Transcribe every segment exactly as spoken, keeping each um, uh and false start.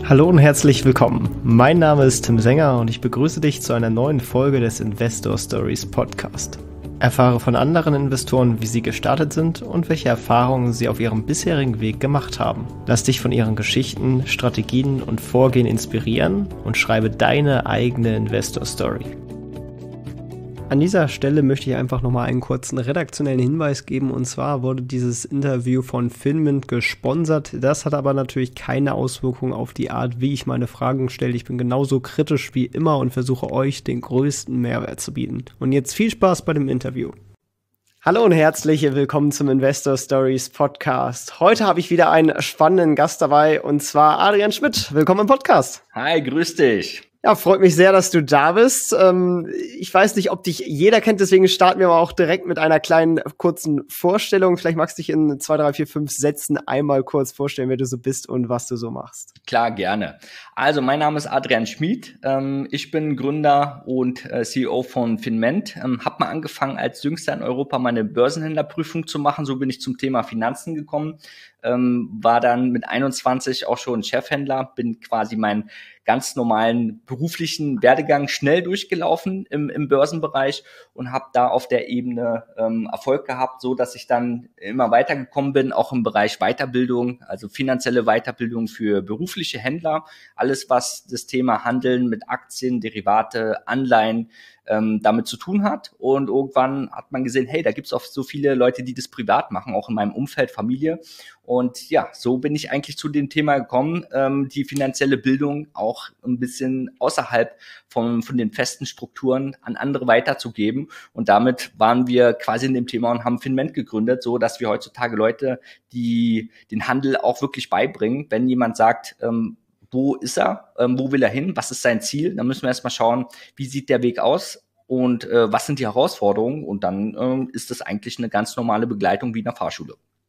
Hallo und herzlich willkommen. Mein Name ist Tim Sänger und ich begrüße dich zu einer neuen Folge des Investor Stories Podcast. Erfahre von anderen Investoren, wie sie gestartet sind und welche Erfahrungen sie auf ihrem bisherigen Weg gemacht haben. Lass dich von ihren Geschichten, Strategien und Vorgehen inspirieren und schreibe deine eigene Investor Story. An dieser Stelle möchte ich einfach nochmal einen kurzen redaktionellen Hinweis geben, und zwar wurde dieses Interview von Finment gesponsert. Das hat aber natürlich keine Auswirkung auf die Art, wie ich meine Fragen stelle. Ich bin genauso kritisch wie immer und versuche euch den größten Mehrwert zu bieten. Und jetzt viel Spaß bei dem Interview. Hallo und herzlich willkommen zum Investor Stories Podcast. Heute habe ich wieder einen spannenden Gast dabei, und zwar Adrian Schmidt. Willkommen im Podcast. Hi, grüß dich. Ja, freut mich sehr, dass du da bist. Ähm, ich weiß nicht, ob dich jeder kennt, deswegen starten wir mal auch direkt mit einer kleinen kurzen Vorstellung. Vielleicht magst du dich in zwei, drei, vier, fünf Sätzen einmal kurz vorstellen, wer du so bist und was du so machst. Klar, gerne. Also, mein Name ist Adrian Schmidt. Ähm, ich bin Gründer und äh, C E O von Finment. Ähm, hab mal angefangen, als Jüngster in Europa meine Börsenhändlerprüfung zu machen. So bin ich zum Thema Finanzen gekommen. Ähm, war dann mit einundzwanzig auch schon Chefhändler, bin quasi meinen ganz normalen beruflichen Werdegang schnell durchgelaufen im, im Börsenbereich und habe da auf der Ebene ähm, Erfolg gehabt, so dass ich dann immer weitergekommen bin, auch im Bereich Weiterbildung, also finanzielle Weiterbildung für berufliche Händler, alles was das Thema Handeln mit Aktien, Derivate, Anleihen ähm, damit zu tun hat. Und irgendwann hat man gesehen, hey, da gibt's auch so viele Leute, die das privat machen, auch in meinem Umfeld, Familie. Und ja, so bin ich eigentlich zu dem Thema gekommen, ähm, die finanzielle Bildung auch ein bisschen außerhalb von, von den festen Strukturen an andere weiterzugeben. Und damit waren wir quasi in dem Thema und haben Finment gegründet, so dass wir heutzutage Leute, die den Handel auch wirklich beibringen, wenn jemand sagt, ähm, wo ist er, ähm, wo will er hin, was ist sein Ziel, dann müssen wir erstmal schauen, wie sieht der Weg aus und äh, was sind die Herausforderungen, und dann ähm, ist das eigentlich eine ganz normale Begleitung wie in der Fahrschule.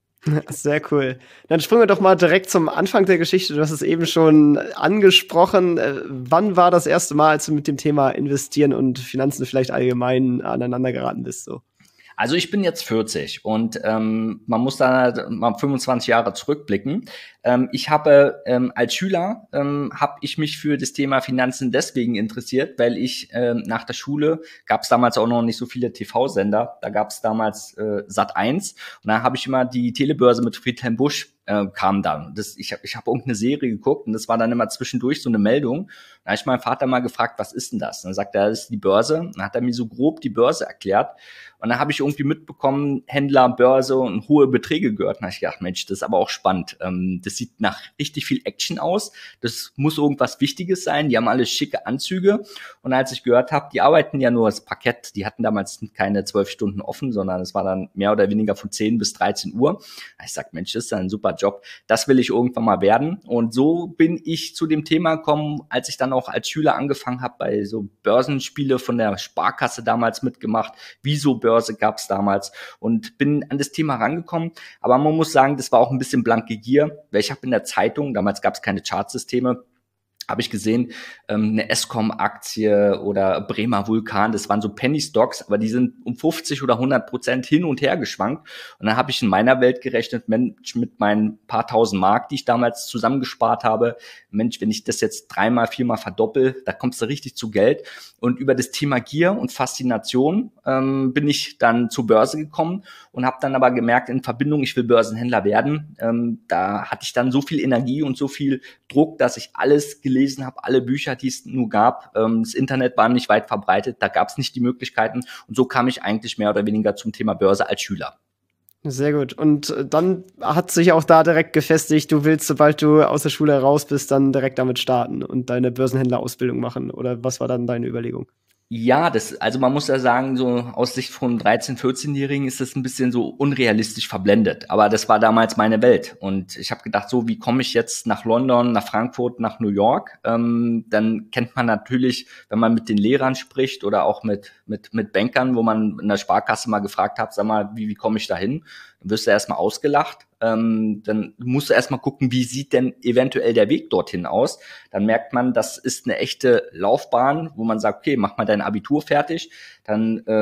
Sehr cool. Dann springen wir doch mal direkt zum Anfang der Geschichte. Du hast es eben schon angesprochen. Äh, wann war das erste Mal, als du mit dem Thema Investieren und Finanzen vielleicht allgemein aneinander geraten bist? So? Also ich bin jetzt vierzig und ähm, man muss da mal fünfundzwanzig Jahre zurückblicken. Ähm, ich habe ähm, als Schüler ähm, habe ich mich für das Thema Finanzen deswegen interessiert, weil ich ähm, nach der Schule, gab es damals auch noch nicht so viele T V-Sender, da gab es damals äh, Sat eins, und da habe ich immer die Telebörse mit Friedhelm Busch äh, kam dann. Das, ich habe ich hab irgendeine Serie geguckt und das war dann immer zwischendurch so eine Meldung. Da habe ich meinen Vater mal gefragt, was ist denn das? Und dann sagt er, das ist die Börse. Und dann hat er mir so grob die Börse erklärt. Und dann habe ich irgendwie mitbekommen, Händler, Börse und hohe Beträge gehört. Und dann habe ich gedacht, Mensch, das ist aber auch spannend. Ähm, das sieht nach richtig viel Action aus. Das muss irgendwas Wichtiges sein. Die haben alle schicke Anzüge. Und als ich gehört habe, die arbeiten ja nur das Parkett. Die hatten damals keine zwölf Stunden offen, sondern es war dann mehr oder weniger von zehn bis dreizehn Uhr. Ich sag, Mensch, das ist ein super Job. Das will ich irgendwann mal werden. Und so bin ich zu dem Thema gekommen, als ich dann auch als Schüler angefangen habe, bei so Börsenspiele von der Sparkasse damals mitgemacht. Wieso Börse gab es damals, und bin an das Thema rangekommen. Aber man muss sagen, das war auch ein bisschen blanke Gier, weil ich habe in der Zeitung, damals gab es keine Chartsysteme, habe ich gesehen, ähm, eine Eskom-Aktie oder Bremer Vulkan, das waren so Penny-Stocks, aber die sind um fünfzig oder hundert Prozent hin und her geschwankt. Und dann habe ich in meiner Welt gerechnet, Mensch, mit meinen paar tausend Mark, die ich damals zusammengespart habe, Mensch, wenn ich das jetzt dreimal, viermal verdoppel, da kommst du richtig zu Geld. Und über das Thema Gier und Faszination ähm, bin ich dann zur Börse gekommen und habe dann aber gemerkt, in Verbindung, ich will Börsenhändler werden, ähm, da hatte ich dann so viel Energie und so viel Druck, dass ich alles gelesen habe, alle Bücher, die es nur gab. Ähm, das Internet war nicht weit verbreitet, da gab es nicht die Möglichkeiten, und so kam ich eigentlich mehr oder weniger zum Thema Börse als Schüler. Sehr gut. Und dann hat sich auch da direkt gefestigt, du willst, sobald du aus der Schule raus bist, dann direkt damit starten und deine Börsenhändlerausbildung machen. Oder was war dann deine Überlegung? Ja, das, also man muss ja sagen, so aus Sicht von dreizehn-, vierzehnjährigen ist das ein bisschen so unrealistisch verblendet. Aber das war damals meine Welt. Und ich habe gedacht, so, wie komme ich jetzt nach London, nach Frankfurt, nach New York? Ähm, dann kennt man natürlich, wenn man mit den Lehrern spricht oder auch mit mit mit Bankern, wo man in der Sparkasse mal gefragt hat, sag mal, wie wie komme ich da hin? Dann wirst du erstmal ausgelacht. Ähm, dann musst du erstmal gucken, wie sieht denn eventuell der Weg dorthin aus. Dann merkt man, das ist eine echte Laufbahn, wo man sagt, okay, mach mal dein Abitur fertig, dann äh,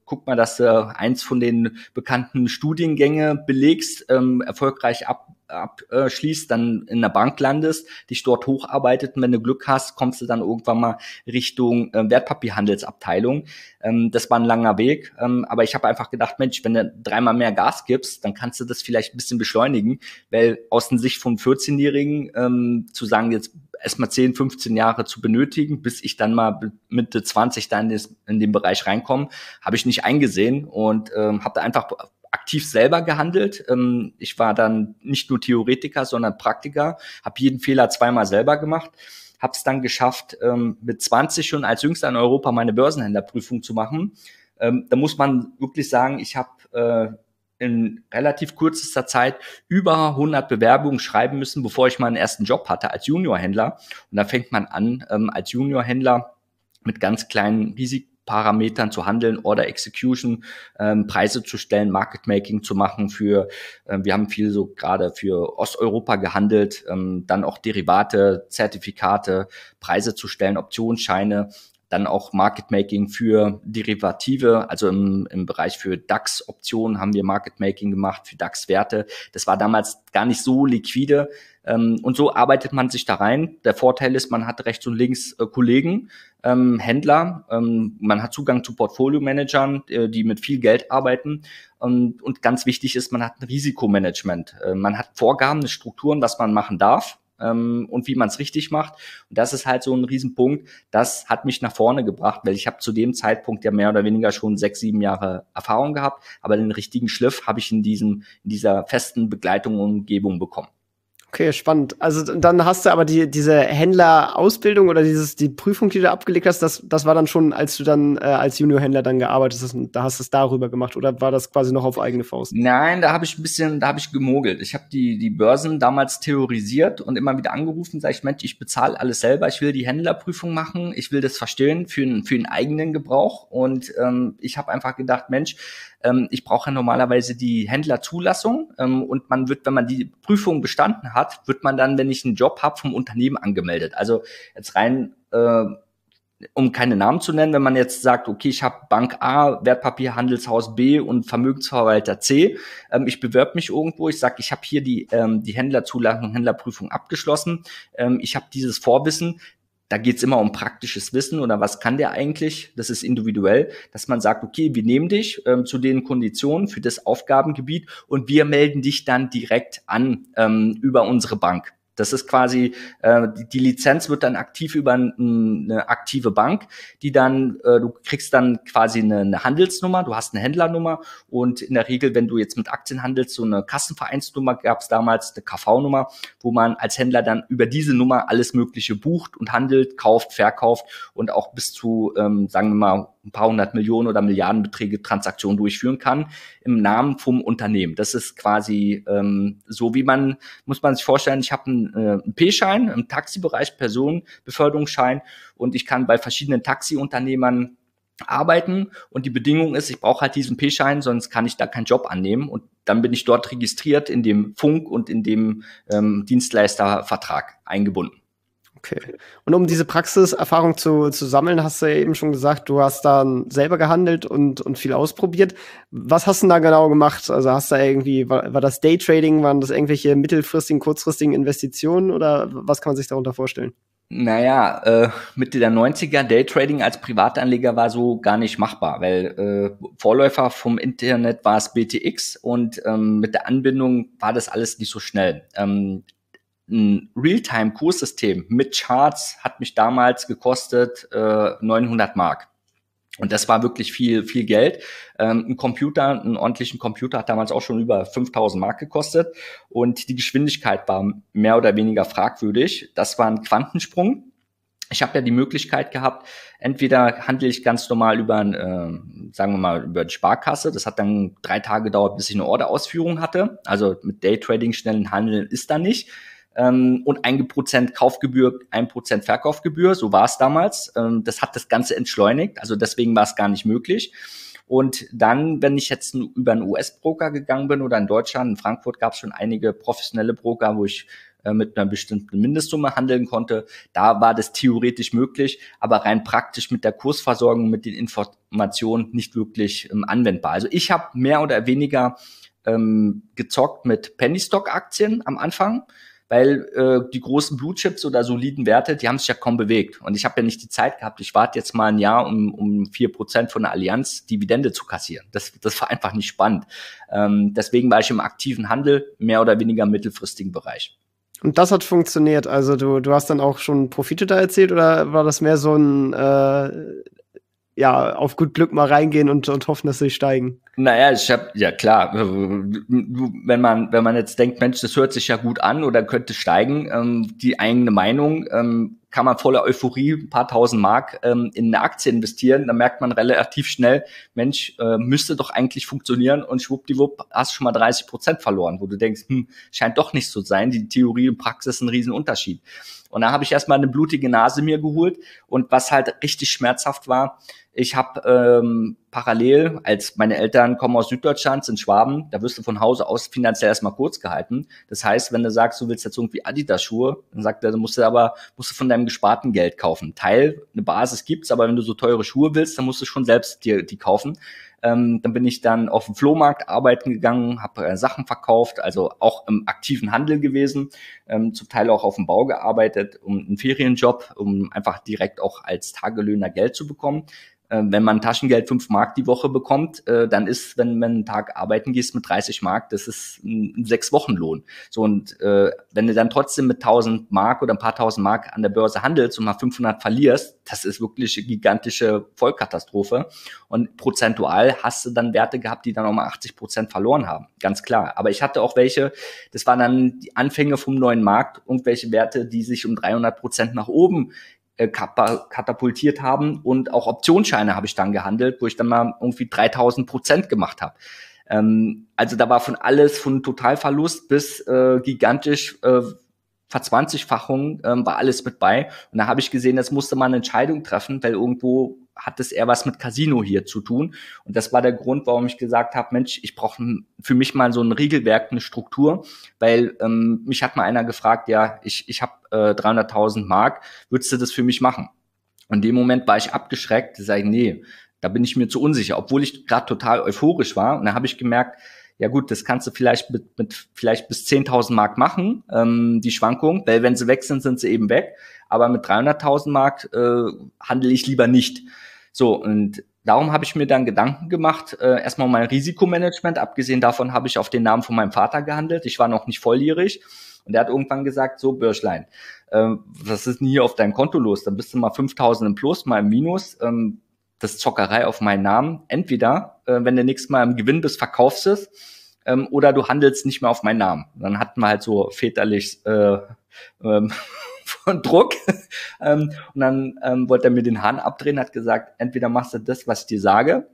guck mal, dass du eins von den bekannten Studiengänge belegst, ähm, erfolgreich ab abschließt, dann in der Bank landest, dich dort hocharbeitet und wenn du Glück hast, kommst du dann irgendwann mal Richtung äh, Wertpapierhandelsabteilung. Ähm, das war ein langer Weg, ähm, aber ich habe einfach gedacht, Mensch, wenn du dreimal mehr Gas gibst, dann kannst du das vielleicht ein bisschen beschleunigen, weil aus der Sicht vom vierzehnjährigen ähm, zu sagen, jetzt erstmal zehn, fünfzehn Jahre zu benötigen, bis ich dann mal Mitte zwanzig da in, des, in den Bereich reinkomme, habe ich nicht eingesehen und ähm, habe da einfach aktiv selber gehandelt. Ähm, ich war dann nicht nur Theoretiker, sondern Praktiker, habe jeden Fehler zweimal selber gemacht, habe es dann geschafft, ähm, mit zwanzig schon als Jüngster in Europa meine Börsenhändlerprüfung zu machen. Ähm, da muss man wirklich sagen, ich habe äh, in relativ kürzester Zeit über hundert Bewerbungen schreiben müssen, bevor ich meinen ersten Job hatte als Juniorhändler. Und da fängt man an, ähm, als Juniorhändler mit ganz kleinen Risiken Parametern zu handeln, Order Execution, ähm, Preise zu stellen, Market Making zu machen für, äh, wir haben viel so gerade für Osteuropa gehandelt, ähm, dann auch Derivate, Zertifikate, Preise zu stellen, Optionsscheine, dann auch Market Making für Derivative, also im, im Bereich für DAX-Optionen haben wir Market Making gemacht, für DAX-Werte. Das war damals gar nicht so liquide. Ähm, und so arbeitet man sich da rein. Der Vorteil ist, man hat rechts und links äh, Kollegen, ähm, Händler, ähm, man hat Zugang zu Portfolio-Managern, äh, die mit viel Geld arbeiten. Und, und ganz wichtig ist, man hat ein Risikomanagement. Äh, man hat Vorgaben, Strukturen, was man machen darf. Ähm, und wie man es richtig macht. Und das ist halt so ein Riesenpunkt. Das hat mich nach vorne gebracht, weil ich habe zu dem Zeitpunkt ja mehr oder weniger schon sechs, sieben Jahre Erfahrung gehabt, aber den richtigen Schliff habe ich in diesem, in dieser festen Begleitung und Umgebung bekommen. Okay, spannend. Also dann hast du aber die, diese Händlerausbildung oder dieses, die Prüfung, die du abgelegt hast, das, das war dann schon, als du dann äh, als Juniorhändler dann gearbeitet hast, und da hast du es darüber gemacht oder war das quasi noch auf eigene Faust? Nein, da habe ich ein bisschen, da habe ich gemogelt. Ich habe die die Börsen damals theorisiert und immer wieder angerufen, sage ich, Mensch, ich bezahle alles selber, ich will die Händlerprüfung machen, ich will das verstehen für einen für einen eigenen Gebrauch und ähm, ich habe einfach gedacht, Mensch, ähm, ich brauche ja normalerweise die Händlerzulassung ähm, und man wird, wenn man die Prüfung bestanden hat, wird man dann, wenn ich einen Job habe, vom Unternehmen angemeldet. Also jetzt rein äh, um keine Namen zu nennen, wenn man jetzt sagt, okay, ich habe Bank A, Wertpapierhandelshaus B und Vermögensverwalter C, ähm, ich bewerbe mich irgendwo, ich sage, ich habe hier die ähm, die Händlerzulassung, Händlerprüfung abgeschlossen, ähm, ich habe dieses Vorwissen, da geht's immer um praktisches Wissen oder was kann der eigentlich, das ist individuell, dass man sagt, okay, wir nehmen dich ähm, zu den Konditionen für das Aufgabengebiet und wir melden dich dann direkt an ähm, über unsere Bank. Das ist quasi, äh, die, die Lizenz wird dann aktiv über n, eine aktive Bank, die dann, äh, du kriegst dann quasi eine, eine Handelsnummer, du hast eine Händlernummer und in der Regel, wenn du jetzt mit Aktien handelst, so eine Kassenvereinsnummer, gab es damals eine K V-Nummer, wo man als Händler dann über diese Nummer alles Mögliche bucht und handelt, kauft, verkauft und auch bis zu, ähm, sagen wir mal, ein paar hundert Millionen oder Milliardenbeträge Transaktionen durchführen kann im Namen vom Unternehmen. Das ist quasi ähm, so, wie man, muss man sich vorstellen, ich habe einen, äh, einen P-Schein im Taxibereich, Personenbeförderungsschein und ich kann bei verschiedenen Taxiunternehmern arbeiten und die Bedingung ist, ich brauche halt diesen P-Schein, sonst kann ich da keinen Job annehmen und dann bin ich dort registriert in dem Funk und in dem ähm, Dienstleistervertrag eingebunden. Okay. Und um diese Praxiserfahrung zu, zu sammeln, hast du ja eben schon gesagt, du hast dann selber gehandelt und, und viel ausprobiert. Was hast du denn da genau gemacht? Also hast du da irgendwie, war, war das Daytrading, waren das irgendwelche mittelfristigen, kurzfristigen Investitionen oder was kann man sich darunter vorstellen? Naja, äh, Mitte der neunziger, Daytrading als Privatanleger war so gar nicht machbar, weil äh, Vorläufer vom Internet war es B T X und ähm, mit der Anbindung war das alles nicht so schnell. Ähm, Ein Realtime-Kurssystem mit Charts hat mich damals gekostet äh, neunhundert Mark. Und das war wirklich viel, viel Geld. Ähm, ein Computer, einen ordentlichen Computer hat damals auch schon über fünftausend Mark gekostet. Und die Geschwindigkeit war mehr oder weniger fragwürdig. Das war ein Quantensprung. Ich habe ja die Möglichkeit gehabt, entweder handle ich ganz normal über, äh, sagen wir mal, über die Sparkasse. Das hat dann drei Tage gedauert, bis ich eine Orderausführung hatte. Also mit Daytrading, schnellen Handeln ist da nicht. Ähm, und ein Prozent Kaufgebühr, ein Prozent Verkaufgebühr, so war es damals. Ähm, das hat das Ganze entschleunigt, also deswegen war es gar nicht möglich. Und dann, wenn ich jetzt über einen U S-Broker gegangen bin oder in Deutschland, in Frankfurt gab es schon einige professionelle Broker, wo ich äh, mit einer bestimmten Mindestsumme handeln konnte. Da war das theoretisch möglich, aber rein praktisch mit der Kursversorgung, mit den Informationen nicht wirklich ähm, anwendbar. Also ich habe mehr oder weniger ähm, gezockt mit Penny-Stock-Aktien am Anfang, weil äh, die großen Blue-Chips oder soliden Werte, die haben sich ja kaum bewegt. Und ich habe ja nicht die Zeit gehabt, ich warte jetzt mal ein Jahr, um um vier Prozent von der Allianz Dividende zu kassieren. Das das war einfach nicht spannend. Ähm, deswegen war ich im aktiven Handel, mehr oder weniger im mittelfristigen Bereich. Und das hat funktioniert? Also du du hast dann auch schon Profite da erzielt oder war das mehr so ein äh, ja, auf gut Glück mal reingehen und, und hoffen, dass sie steigen? Naja, ich habe ja klar, wenn man wenn man jetzt denkt, Mensch, das hört sich ja gut an oder könnte steigen, ähm, die eigene Meinung, ähm, kann man voller Euphorie ein paar tausend Mark ähm, in eine Aktie investieren, dann merkt man relativ schnell, Mensch, äh, müsste doch eigentlich funktionieren und schwuppdiwupp hast du schon mal dreißig Prozent verloren, wo du denkst, hm, scheint doch nicht so zu sein, die Theorie und Praxis ist ein Riesenunterschied. Und da habe ich erstmal eine blutige Nase mir geholt und was halt richtig schmerzhaft war, ich habe ähm, parallel, als meine Eltern kommen aus Süddeutschland, sind Schwaben, da wirst du von Hause aus finanziell erstmal kurz gehalten. Das heißt, wenn du sagst, du willst jetzt irgendwie Adidas-Schuhe, dann sagt er, du musst du aber musst du von deinem gesparten Geld kaufen. Teil, eine Basis gibt's, aber wenn du so teure Schuhe willst, dann musst du schon selbst dir die kaufen. Ähm, dann bin ich dann auf dem Flohmarkt arbeiten gegangen, habe äh, Sachen verkauft, also auch im aktiven Handel gewesen, ähm, zum Teil auch auf dem Bau gearbeitet, um einen Ferienjob, um einfach direkt auch als Tagelöhner Geld zu bekommen. Wenn man Taschengeld fünf Mark die Woche bekommt, äh, dann ist, wenn man einen Tag arbeiten gehst mit dreißig Mark, das ist ein sechs Wochen Lohn. So, und äh, wenn du dann trotzdem mit tausend Mark oder ein paar tausend Mark an der Börse handelst und mal fünfhundert verlierst, das ist wirklich eine gigantische Vollkatastrophe. Und prozentual hast du dann Werte gehabt, die dann auch mal achtzig Prozent verloren haben. Ganz klar. Aber ich hatte auch welche, das waren dann die Anfänge vom neuen Markt, irgendwelche Werte, die sich um dreihundert Prozent nach oben katapultiert haben und auch Optionsscheine habe ich dann gehandelt, wo ich dann mal irgendwie dreitausend Prozent gemacht habe. Ähm, also da war von alles, von Totalverlust bis äh, gigantisch äh, Verzwanzigfachung ähm, war alles mit bei. Und da habe ich gesehen, jetzt musste man eine Entscheidung treffen, weil irgendwo hat es eher was mit Casino hier zu tun. Und das war der Grund, warum ich gesagt habe, Mensch, ich brauche für mich mal so ein Regelwerk, eine Struktur, weil ähm, mich hat mal einer gefragt, ja, ich ich habe äh, dreihunderttausend Mark, würdest du das für mich machen? Und in dem Moment war ich abgeschreckt, sage ich, nee, da bin ich mir zu unsicher, obwohl ich gerade total euphorisch war. Und da habe ich gemerkt, ja gut, das kannst du vielleicht mit, mit vielleicht bis zehntausend Mark machen, ähm, die Schwankung, weil wenn sie weg sind, sind sie eben weg. Aber mit dreihunderttausend Mark äh, handle ich lieber nicht. So, und darum habe ich mir dann Gedanken gemacht, äh, erstmal mein Risikomanagement, abgesehen davon habe ich auf den Namen von meinem Vater gehandelt. Ich war noch nicht volljährig. Und er hat irgendwann gesagt, so Bürschlein, äh, was ist denn hier auf deinem Konto los? Dann bist du mal fünftausend im Plus, mal im Minus. Ähm, das ist Zockerei auf meinen Namen. Entweder, äh, wenn du nächstes Mal im Gewinn bist, verkaufst es, ähm, oder du handelst nicht mehr auf meinen Namen. Dann hatten wir halt so väterlich äh, ähm, von Druck. ähm, und dann ähm, wollte er mir den Hahn abdrehen, hat gesagt, entweder machst du das, was ich dir sage,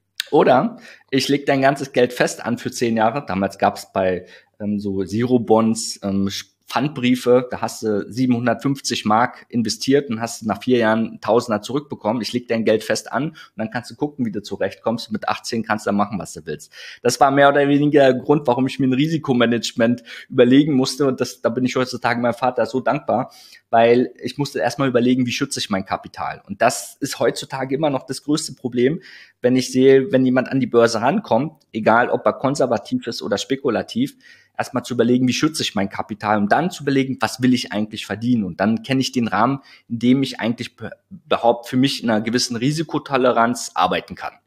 oder ich leg dein ganzes Geld fest an für zehn Jahre. Damals gab es bei ähm, so Zero-Bonds, ähm, Pfandbriefe, da hast du siebenhundertfünfzig Mark investiert und hast nach vier Jahren Tausender zurückbekommen. Ich leg dein Geld fest an und dann kannst du gucken, wie du zurechtkommst. Mit achtzehn kannst du dann machen, was du willst. Das war mehr oder weniger der Grund, warum ich mir ein Risikomanagement überlegen musste. Und das, da bin ich heutzutage meinem Vater so dankbar, weil ich musste erstmal überlegen, wie schütze ich mein Kapital. Und das ist heutzutage immer noch das größte Problem, wenn ich sehe, wenn jemand an die Börse rankommt, egal ob er konservativ ist oder spekulativ, erstmal zu überlegen, wie schütze ich mein Kapital und dann zu überlegen, was will ich eigentlich verdienen. Und dann kenne ich den Rahmen, in dem ich eigentlich behaupte, für mich in einer gewissen Risikotoleranz arbeiten kann.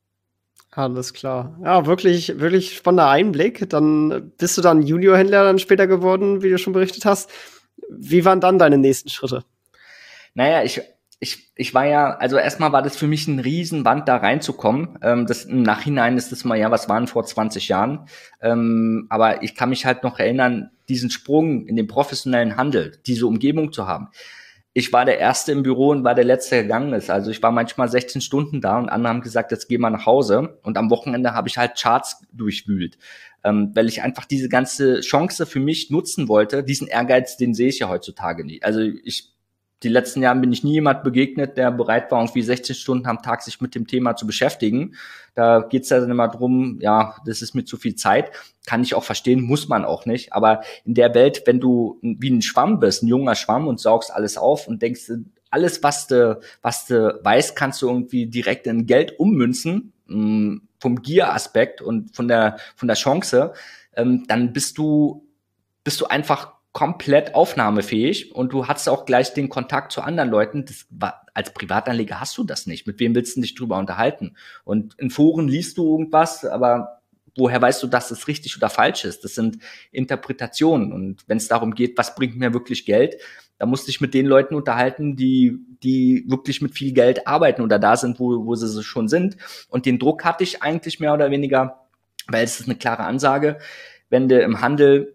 Alles klar. Ja, wirklich, wirklich spannender Einblick. Dann bist du dann Juniorhändler dann später geworden, wie du schon berichtet hast. Wie waren dann deine nächsten Schritte? Naja, ich Ich, ich war ja, also erstmal war das für mich ein Riesenwand, da reinzukommen. Ähm, das, im Nachhinein ist das mal, ja, was waren vor zwanzig Jahren? Ähm, aber ich kann mich halt noch erinnern, diesen Sprung in den professionellen Handel, diese Umgebung zu haben. Ich war der Erste im Büro und war der Letzte, der gegangen ist. Also ich war manchmal sechzehn Stunden da und andere haben gesagt, jetzt geh mal nach Hause. Und am Wochenende habe ich halt Charts durchwühlt, ähm, weil ich einfach diese ganze Chance für mich nutzen wollte. Diesen Ehrgeiz, den sehe ich ja heutzutage nicht. Also ich die letzten Jahren bin ich nie jemand begegnet, der bereit war, irgendwie sechzehn Stunden am Tag sich mit dem Thema zu beschäftigen. Da geht's ja dann immer drum, ja, das ist mir zu viel Zeit. Kann ich auch verstehen, muss man auch nicht. Aber in der Welt, wenn du wie ein Schwamm bist, ein junger Schwamm und saugst alles auf und denkst, alles, was du, was du weißt, kannst du irgendwie direkt in Geld ummünzen, mh, vom Gier-Aspekt und von der, von der Chance, ähm, dann bist du, bist du einfach komplett aufnahmefähig und du hast auch gleich den Kontakt zu anderen Leuten. Das war, als Privatanleger hast du das nicht. Mit wem willst du dich drüber unterhalten? Und in Foren liest du irgendwas, aber woher weißt du, dass es richtig oder falsch ist? Das sind Interpretationen. Und wenn es darum geht, was bringt mir wirklich Geld, da musst du dich mit den Leuten unterhalten, die, die wirklich mit viel Geld arbeiten oder da sind, wo, wo sie schon sind. Und den Druck hatte ich eigentlich mehr oder weniger, weil es ist eine klare Ansage, wenn du im Handel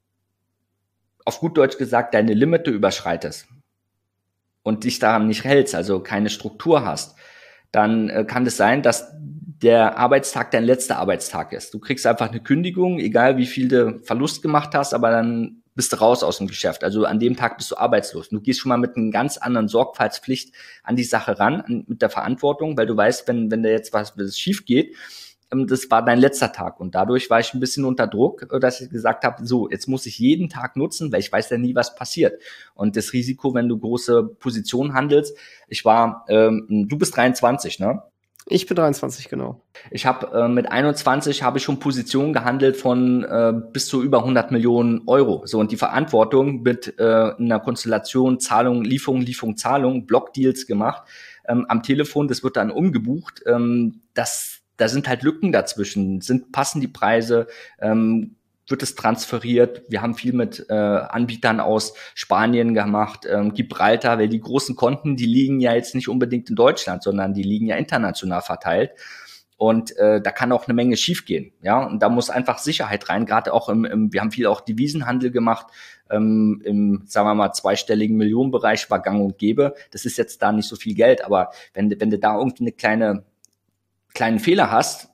auf gut Deutsch gesagt, deine Limite überschreitest und dich daran nicht hältst, also keine Struktur hast, dann äh, kann es sein, dass der Arbeitstag dein letzter Arbeitstag ist. Du kriegst einfach eine Kündigung, egal wie viel du Verlust gemacht hast, aber dann bist du raus aus dem Geschäft. Also an dem Tag bist du arbeitslos. Du gehst schon mal mit einer ganz anderen Sorgfaltspflicht an die Sache ran, an, mit der Verantwortung, weil du weißt, wenn, wenn da jetzt was, was schief geht, das war dein letzter Tag und dadurch war ich ein bisschen unter Druck, dass ich gesagt habe, so, jetzt muss ich jeden Tag nutzen, weil ich weiß ja nie, was passiert. Und das Risiko, wenn du große Positionen handelst, ich war, ähm, du bist dreiundzwanzig, ne? Ich bin dreiundzwanzig, genau. Ich habe äh, mit einundzwanzig habe ich schon Positionen gehandelt von äh, bis zu über hundert Millionen Euro. So, und die Verantwortung mit äh, einer Konstellation Zahlung, Lieferung, Lieferung, Zahlung, Blockdeals gemacht ähm, am Telefon, das wird dann umgebucht. Ähm, das Da sind halt Lücken dazwischen. Sind, passen die Preise? Ähm, wird es transferiert? Wir haben viel mit äh, Anbietern aus Spanien gemacht, ähm, Gibraltar, weil die großen Konten, die liegen ja jetzt nicht unbedingt in Deutschland, sondern die liegen ja international verteilt. Und äh, da kann auch eine Menge schiefgehen, ja. Und da muss einfach Sicherheit rein. Gerade auch im, im, wir haben viel auch Devisenhandel gemacht, ähm, im, sagen wir mal, zweistelligen Millionenbereich war gang und gäbe. Das ist jetzt da nicht so viel Geld, aber wenn, wenn du da irgendwie eine kleine kleinen Fehler hast,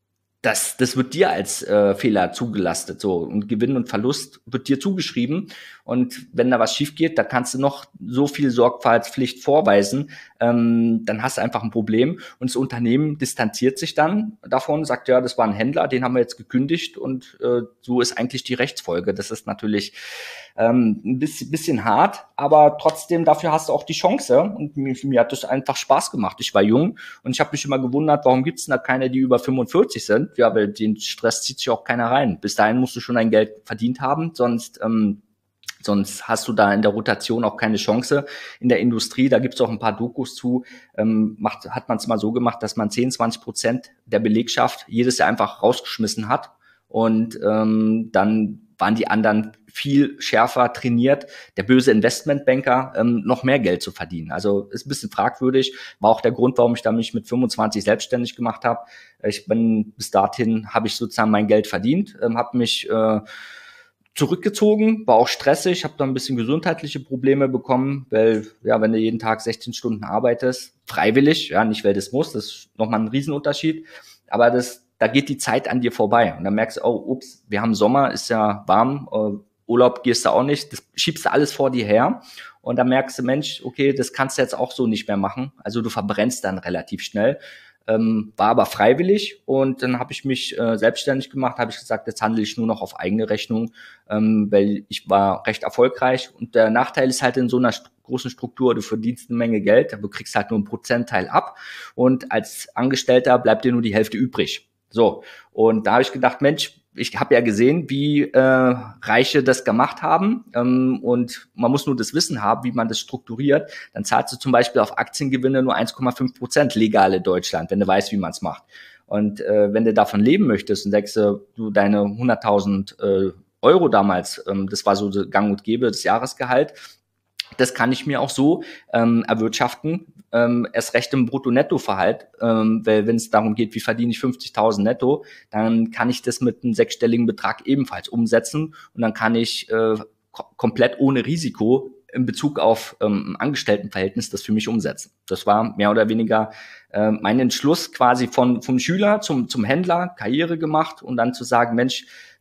das, das wird dir als äh, Fehler zugelastet, so, und Gewinn und Verlust wird dir zugeschrieben. Und wenn da was schief geht, da kannst du noch so viel Sorgfaltspflicht vorweisen, ähm, dann hast du einfach ein Problem. Und das Unternehmen distanziert sich dann davon, sagt, ja, das war ein Händler, den haben wir jetzt gekündigt und äh, so ist eigentlich die Rechtsfolge. Das ist natürlich ähm, ein bisschen, bisschen hart, aber trotzdem, dafür hast du auch die Chance. Und mir, mir hat das einfach Spaß gemacht. Ich war jung und ich habe mich immer gewundert, warum gibt's denn da keine, die über fünfundvierzig sind? Ja, weil den Stress zieht sich auch keiner rein. Bis dahin musst du schon dein Geld verdient haben, sonst ähm, sonst hast du da in der Rotation auch keine Chance. In der Industrie, da gibt's auch ein paar Dokus zu, ähm, macht, hat man es mal so gemacht, dass man zehn, zwanzig Prozent der Belegschaft jedes Jahr einfach rausgeschmissen hat und ähm, dann waren die anderen viel schärfer trainiert, der böse Investmentbanker ähm, noch mehr Geld zu verdienen. Also ist ein bisschen fragwürdig, war auch der Grund, warum ich da mich mit fünfundzwanzig selbstständig gemacht habe. Ich bin bis dahin, habe ich sozusagen mein Geld verdient, ähm, habe mich äh, zurückgezogen, war auch stressig, habe da ein bisschen gesundheitliche Probleme bekommen, weil, ja, wenn du jeden Tag sechzehn Stunden arbeitest, freiwillig, ja, nicht weil das muss, das ist nochmal ein Riesenunterschied, aber das, da geht die Zeit an dir vorbei und dann merkst du, oh, ups, wir haben Sommer, ist ja warm, äh, Urlaub gehst du auch nicht, das schiebst du alles vor dir her und dann merkst du, Mensch, okay, das kannst du jetzt auch so nicht mehr machen, also du verbrennst dann relativ schnell. Ähm, war aber freiwillig und dann habe ich mich äh, selbstständig gemacht, habe ich gesagt, jetzt handle ich nur noch auf eigene Rechnung, ähm, weil ich war recht erfolgreich und der Nachteil ist halt in so einer st- großen Struktur, du verdienst eine Menge Geld, aber du kriegst halt nur einen Prozentteil ab und als Angestellter bleibt dir nur die Hälfte übrig. So, und da habe ich gedacht, Mensch, ich habe ja gesehen, wie äh, Reiche das gemacht haben ähm, und man muss nur das Wissen haben, wie man das strukturiert. Dann zahlst du zum Beispiel auf Aktiengewinne nur eins Komma fünf Prozent legal in Deutschland, wenn du weißt, wie man es macht. Und äh, wenn du davon leben möchtest und denkst du, deine hunderttausend äh, Euro damals, ähm, das war so gang und gäbe, das Jahresgehalt, das kann ich mir auch so ähm, erwirtschaften, ähm, erst recht im Brutto-Netto-Verhalt, ähm, weil wenn es darum geht, wie verdiene ich fünfzigtausend netto, dann kann ich das mit einem sechsstelligen Betrag ebenfalls umsetzen und dann kann ich äh, ko- komplett ohne Risiko in Bezug auf ähm, ein Angestelltenverhältnis das für mich umsetzen. Das war mehr oder weniger äh, mein Entschluss quasi von vom Schüler zum zum Händler, Karriere gemacht und dann zu sagen, Mensch,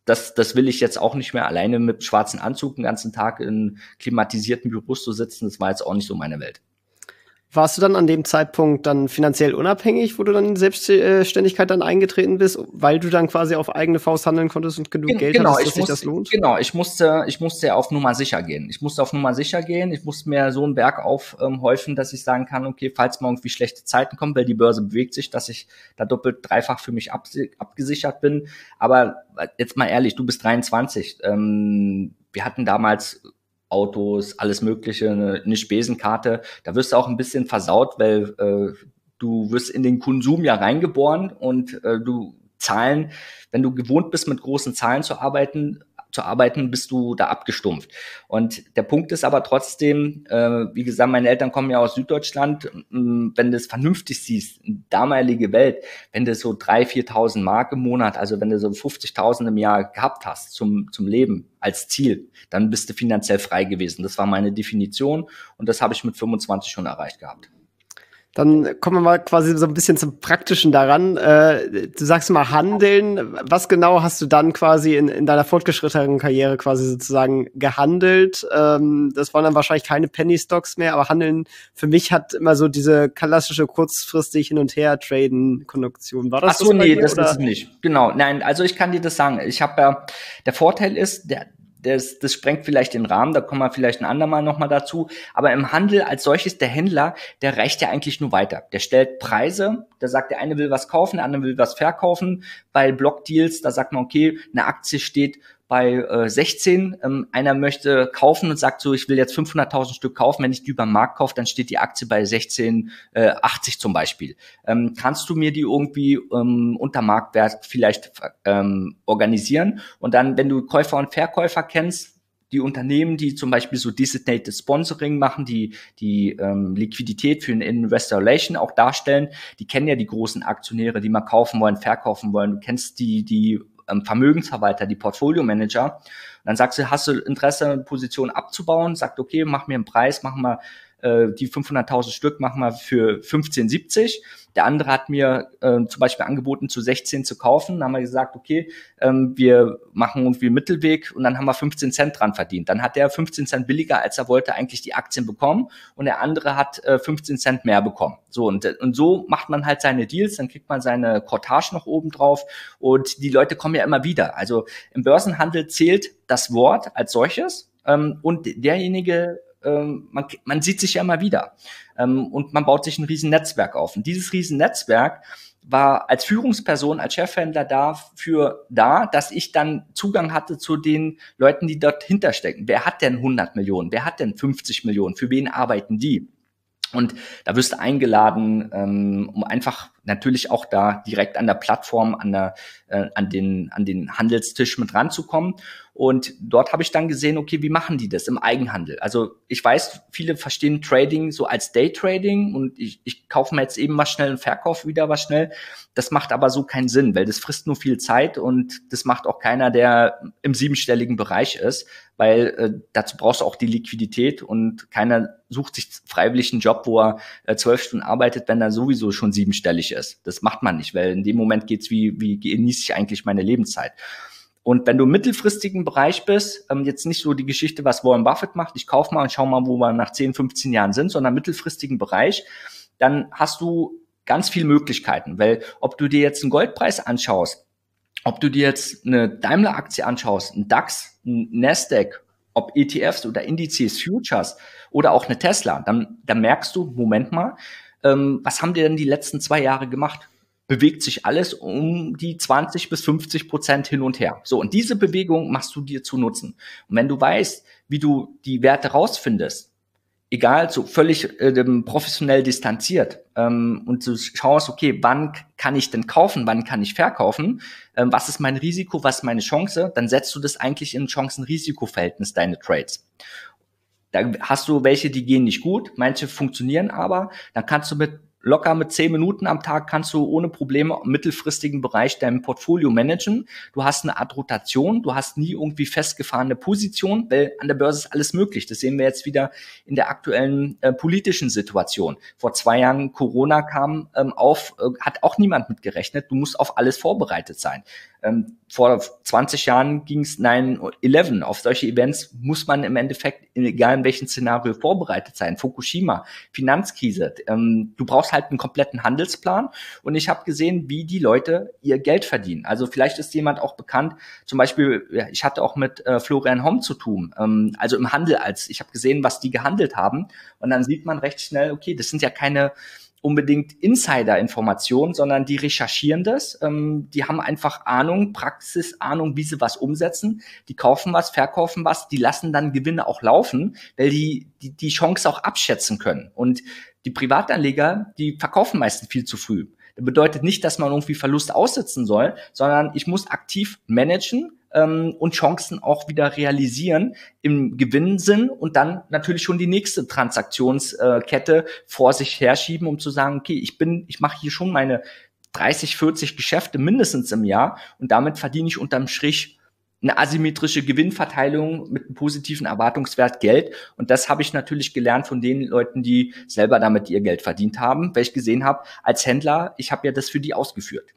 das, das will ich jetzt auch nicht mehr, alleine mit schwarzen Anzug den ganzen Tag in klimatisierten Büros zu sitzen. Das war jetzt auch nicht so meine Welt. Warst du dann an dem Zeitpunkt dann finanziell unabhängig, wo du dann in Selbstständigkeit dann eingetreten bist, weil du dann quasi auf eigene Faust handeln konntest und genug Geld genau, hattest, dass sich das lohnt? Genau, ich musste, ich musste auf Nummer sicher gehen. Ich musste auf Nummer sicher gehen. Ich musste mir so einen Berg aufhäufen, ähm, dass ich sagen kann, okay, falls mal irgendwie schlechte Zeiten kommen, weil die Börse bewegt sich, dass ich da doppelt, dreifach für mich absi- abgesichert bin. Aber jetzt mal ehrlich, du bist dreiundzwanzig. Ähm, wir hatten damals Autos, alles Mögliche, eine, eine Spesenkarte. Da wirst du auch ein bisschen versaut, weil äh, du wirst in den Konsum ja reingeboren und äh, du Zahlen, wenn du gewohnt bist, mit großen Zahlen zu arbeiten, zu arbeiten, bist du da abgestumpft. Und der Punkt ist aber trotzdem, äh, wie gesagt, meine Eltern kommen ja aus Süddeutschland, mh, wenn du es vernünftig siehst, damalige Welt, wenn du so dreitausend, viertausend Mark im Monat, also wenn du so fünfzigtausend im Jahr gehabt hast zum, zum Leben als Ziel, dann bist du finanziell frei gewesen. Das war meine Definition und das habe ich mit fünfundzwanzig schon erreicht gehabt. Dann kommen wir mal quasi so ein bisschen zum Praktischen daran. Äh, du sagst mal Handeln. Was genau hast du dann quasi in, in deiner fortgeschrittenen Karriere quasi sozusagen gehandelt? Ähm, das waren dann wahrscheinlich keine Penny Stocks mehr, aber Handeln für mich hat immer so diese klassische kurzfristig hin und her traden Konjunktion. War das Ach so, das bei nee, dir, das oder? ist es nicht. Genau, nein, also ich kann dir das sagen. Ich habe ja, der Vorteil ist, der Das, das sprengt vielleicht den Rahmen, da kommen wir vielleicht ein andermal nochmal dazu. Aber im Handel als solches, der Händler, der reicht ja eigentlich nur weiter. Der stellt Preise, da sagt der eine will was kaufen, der andere will was verkaufen. Bei Blockdeals, da sagt man, okay, eine Aktie steht bei äh, sechzehn, ähm, einer möchte kaufen und sagt so, ich will jetzt fünfhunderttausend Stück kaufen, wenn ich die über den Markt kaufe, dann steht die Aktie bei sechzehn äh, achtzig zum Beispiel. Ähm, kannst du mir die irgendwie ähm, unter Marktwert vielleicht ähm, organisieren? Und dann, wenn du Käufer und Verkäufer kennst, die Unternehmen, die zum Beispiel so Designated Sponsoring machen, die die ähm, Liquidität für eine Investor Relation auch darstellen, die kennen ja die großen Aktionäre, die mal kaufen wollen, verkaufen wollen. Du kennst die die ähm, Vermögensverwalter, die Portfolio-Manager. Und dann sagst du, hast du Interesse, eine Position abzubauen? Sagt, okay, mach mir einen Preis, machen wir äh, die fünfhunderttausend Stück, machen wir für fünfzehn siebzig. Der andere hat mir äh, zum Beispiel angeboten, zu sechzehn zu kaufen. Dann haben wir gesagt, okay, ähm, wir machen irgendwie Mittelweg und dann haben wir fünfzehn Cent dran verdient. Dann hat der fünfzehn Cent billiger, als er wollte, eigentlich die Aktien bekommen und der andere hat äh, fünfzehn Cent mehr bekommen. So und, und so macht man halt seine Deals, dann kriegt man seine Cortage noch oben drauf und die Leute kommen ja immer wieder. Also im Börsenhandel zählt das Wort als solches ähm, und derjenige, ähm, man, man sieht sich ja immer wieder. Und man baut sich ein riesen Netzwerk auf. Und dieses riesen Netzwerk war als Führungsperson, als Chefhändler dafür da, dass ich dann Zugang hatte zu den Leuten, die dort hinterstecken. Wer hat denn hundert Millionen? Wer hat denn fünfzig Millionen? Für wen arbeiten die? Und da wirst du eingeladen, ähm, um einfach natürlich auch da direkt an der Plattform, an der, äh, an den, an den Handelstisch mit ranzukommen. Und dort habe ich dann gesehen, okay, wie machen die das im Eigenhandel? Also ich weiß, viele verstehen Trading so als Daytrading und ich, ich kaufe mir jetzt eben was schnell und verkaufe wieder was schnell. Das macht aber so keinen Sinn, weil das frisst nur viel Zeit und das macht auch keiner, der im siebenstelligen Bereich ist, weil äh, dazu brauchst du auch die Liquidität und keiner sucht sich freiwillig einen Job, wo er äh, zwölf Stunden arbeitet, wenn er sowieso schon siebenstellig ist. Das macht man nicht, weil in dem Moment geht's wie, wie genieße ich eigentlich meine Lebenszeit. Und wenn du im mittelfristigen Bereich bist, ähm, jetzt nicht so die Geschichte, was Warren Buffett macht, ich kauf mal und schau mal, wo wir nach zehn, fünfzehn Jahren sind, sondern im mittelfristigen Bereich, dann hast du ganz viele Möglichkeiten, weil ob du dir jetzt einen Goldpreis anschaust, ob du dir jetzt eine Daimler-Aktie anschaust, einen DAX, einen Nasdaq, ob E T Fs oder Indizes, Futures oder auch eine Tesla, dann, dann merkst du, Moment mal, ähm, was haben die denn die letzten zwei Jahre gemacht? Bewegt sich alles um die zwanzig bis fünfzig Prozent hin und her. So, und diese Bewegung machst du dir zu nutzen. Und wenn du weißt, wie du die Werte rausfindest, egal, so völlig äh, professionell distanziert, ähm, und du schaust, okay, wann kann ich denn kaufen, wann kann ich verkaufen, ähm, was ist mein Risiko, was ist meine Chance, dann setzt du das eigentlich in Chancen-Risiko-Verhältnis, deine Trades. Da hast du welche, die gehen nicht gut, manche funktionieren aber, dann kannst du mit locker mit zehn Minuten am Tag kannst du ohne Probleme im mittelfristigen Bereich dein Portfolio managen. Du hast eine Art Rotation, du hast nie irgendwie festgefahrene Position, weil an der Börse ist alles möglich. Das sehen wir jetzt wieder in der aktuellen äh, politischen Situation. Vor zwei Jahren Corona kam ähm, auf, äh, hat auch niemand mit gerechnet. Du musst auf alles vorbereitet sein. Ähm, vor zwanzig Jahren ging es nine eleven. Auf solche Events muss man im Endeffekt, egal in welchem Szenario, vorbereitet sein. Fukushima, Finanzkrise. Ähm, du brauchst halt einen kompletten Handelsplan. Und ich habe gesehen, wie die Leute ihr Geld verdienen. Also vielleicht ist jemand auch bekannt, zum Beispiel, ja, ich hatte auch mit äh, Florian Homm zu tun, ähm, also im Handel, als ich habe gesehen, was die gehandelt haben. Und dann sieht man recht schnell, okay, das sind ja keine unbedingt Insider-Informationen, sondern die recherchieren das, ähm, die haben einfach Ahnung, Praxisahnung, wie sie was umsetzen, die kaufen was, verkaufen was, die lassen dann Gewinne auch laufen, weil die die, die Chance auch abschätzen können. Und die Privatanleger, die verkaufen meistens viel zu früh. Das bedeutet nicht, dass man irgendwie Verlust aussitzen soll, sondern ich muss aktiv managen, ähm, und Chancen auch wieder realisieren im Gewinnsinn und dann natürlich schon die nächste Transaktionskette vor sich herschieben, um zu sagen, okay, ich bin, ich mache hier schon meine dreißig, vierzig Geschäfte mindestens im Jahr und damit verdiene ich unterm Strich eine asymmetrische Gewinnverteilung mit einem positiven Erwartungswert Geld. Und das habe ich natürlich gelernt von den Leuten, die selber damit ihr Geld verdient haben, weil ich gesehen habe, als Händler, ich habe ja das für die ausgeführt.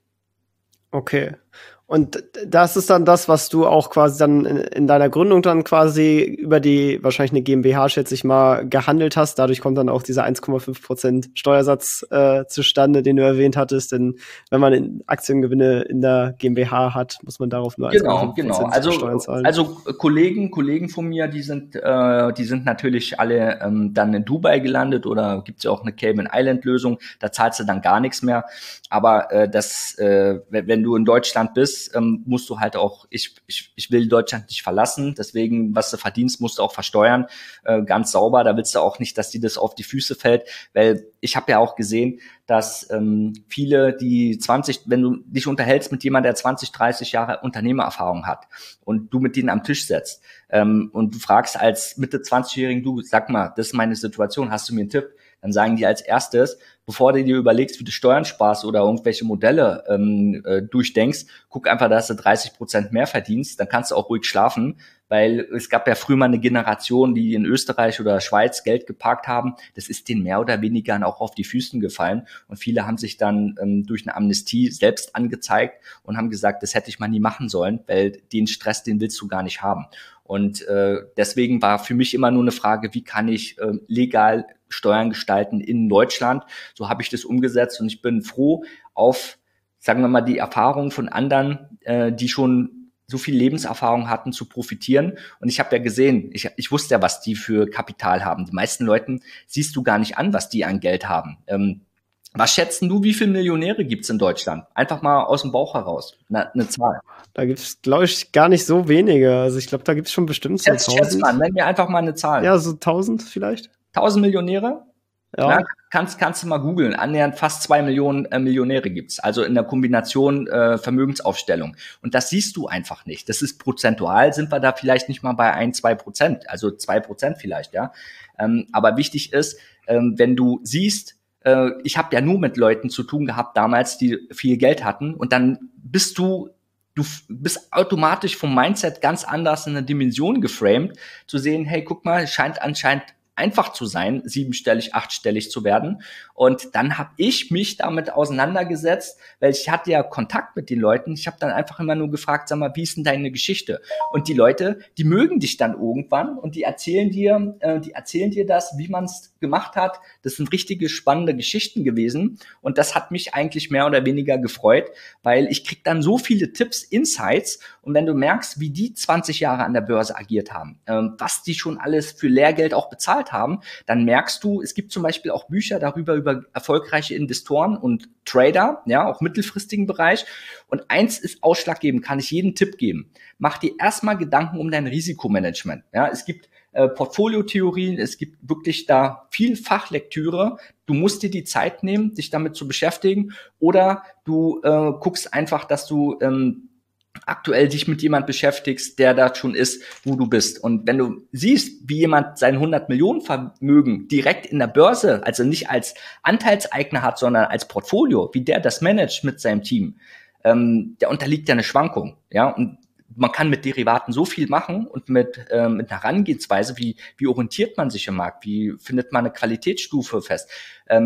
Okay. Und das ist dann das, was du auch quasi dann in, in deiner Gründung dann quasi über die, wahrscheinlich eine GmbH, schätze ich mal, gehandelt hast. Dadurch kommt dann auch dieser eins Komma fünf Prozent Steuersatz äh, zustande, den du erwähnt hattest. Denn wenn man in Aktiengewinne in der GmbH hat, muss man darauf nur eins Komma fünf Prozent genau, genau. Also, Steuern zahlen. Also Kollegen, Kollegen von mir, die sind, äh, die sind natürlich alle ähm, dann in Dubai gelandet oder gibt's ja auch eine Cayman Island Lösung. Da zahlst du dann gar nichts mehr. Aber äh, das, äh, wenn du in Deutschland bist, Ähm, musst du halt auch, ich, ich, ich will Deutschland nicht verlassen, deswegen, was du verdienst, musst du auch versteuern, äh, ganz sauber, da willst du auch nicht, dass dir das auf die Füße fällt, weil ich habe ja auch gesehen, dass ähm, viele, die zwanzig, wenn du dich unterhältst mit jemandem, der zwanzig, dreißig Jahre Unternehmererfahrung hat und du mit denen am Tisch setzt ähm, und du fragst als Mitte zwanzigjährigen, du, sag mal, das ist meine Situation, hast du mir einen Tipp? Dann sagen die als erstes, bevor du dir überlegst, wie du Steuern sparst oder irgendwelche Modelle ähm, äh, durchdenkst, guck einfach, dass du dreißig Prozent mehr verdienst, dann kannst du auch ruhig schlafen, weil es gab ja früher mal eine Generation, die in Österreich oder Schweiz Geld geparkt haben, das ist denen mehr oder weniger auch auf die Füßen gefallen und viele haben sich dann ähm, durch eine Amnestie selbst angezeigt und haben gesagt, das hätte ich mal nie machen sollen, weil den Stress, den willst du gar nicht haben. Und äh, deswegen war für mich immer nur eine Frage, wie kann ich äh, legal Steuern gestalten in Deutschland. So habe ich das umgesetzt und ich bin froh auf, sagen wir mal, die Erfahrungen von anderen, äh, die schon so viel Lebenserfahrung hatten, zu profitieren. Und ich habe ja gesehen, ich, ich wusste ja, was die für Kapital haben. Die meisten Leuten siehst du gar nicht an, was die an Geld haben. Ähm, was schätzen du, wie viele Millionäre gibt's in Deutschland? Einfach mal aus dem Bauch heraus, eine, eine Zahl. Da gibt's, glaube ich, gar nicht so wenige. Also ich glaube, da gibt's schon bestimmt so Schätz, schätz mal, nenn mir einfach mal eine Zahl. Ja, so tausend vielleicht. tausend Millionäre? Ja. Na, kannst, kannst du mal googeln. Annähernd fast zwei Millionen äh, Millionäre gibt's. Also in der Kombination äh, Vermögensaufstellung. Und das siehst du einfach nicht. Das ist prozentual, sind wir da vielleicht nicht mal bei ein, zwei Prozent. Also zwei Prozent vielleicht, ja. Ähm, aber wichtig ist, ähm, wenn du siehst, äh, ich habe ja nur mit Leuten zu tun gehabt damals, die viel Geld hatten. Und dann bist du Du bist automatisch vom Mindset ganz anders in eine Dimension geframed, zu sehen, hey, guck mal, es scheint anscheinend einfach zu sein, siebenstellig, achtstellig zu werden. Und dann habe ich mich damit auseinandergesetzt, weil ich hatte ja Kontakt mit den Leuten. Ich habe dann einfach immer nur gefragt, sag mal, wie ist denn deine Geschichte? Und die Leute, die mögen dich dann irgendwann und die erzählen dir, äh, die erzählen dir das, wie man es gemacht hat. Das sind richtige spannende Geschichten gewesen. Und das hat mich eigentlich mehr oder weniger gefreut, weil ich krieg dann so viele Tipps, Insights. Und wenn du merkst, wie die zwanzig Jahre an der Börse agiert haben, ähm, was die schon alles für Lehrgeld auch bezahlt haben, dann merkst du, es gibt zum Beispiel auch Bücher darüber, über erfolgreiche Investoren und Trader, ja, auch mittelfristigen Bereich. Und eins ist ausschlaggebend, kann ich jeden Tipp geben. Mach dir erstmal Gedanken um dein Risikomanagement. Ja, es gibt äh, Portfoliotheorien, es gibt wirklich da viel Fachlektüre. Du musst dir die Zeit nehmen, dich damit zu beschäftigen, oder du äh, guckst einfach, dass du ähm, aktuell dich mit jemand beschäftigst, der da schon ist, wo du bist. Und wenn du siehst, wie jemand sein hundert Millionen Vermögen direkt in der Börse, also nicht als Anteilseigner hat, sondern als Portfolio, wie der das managt mit seinem Team, ähm, der unterliegt ja eine Schwankung, ja, und man kann mit Derivaten so viel machen und mit, äh, mit einer Herangehensweise, wie, wie orientiert man sich im Markt, wie findet man eine Qualitätsstufe fest. Ähm,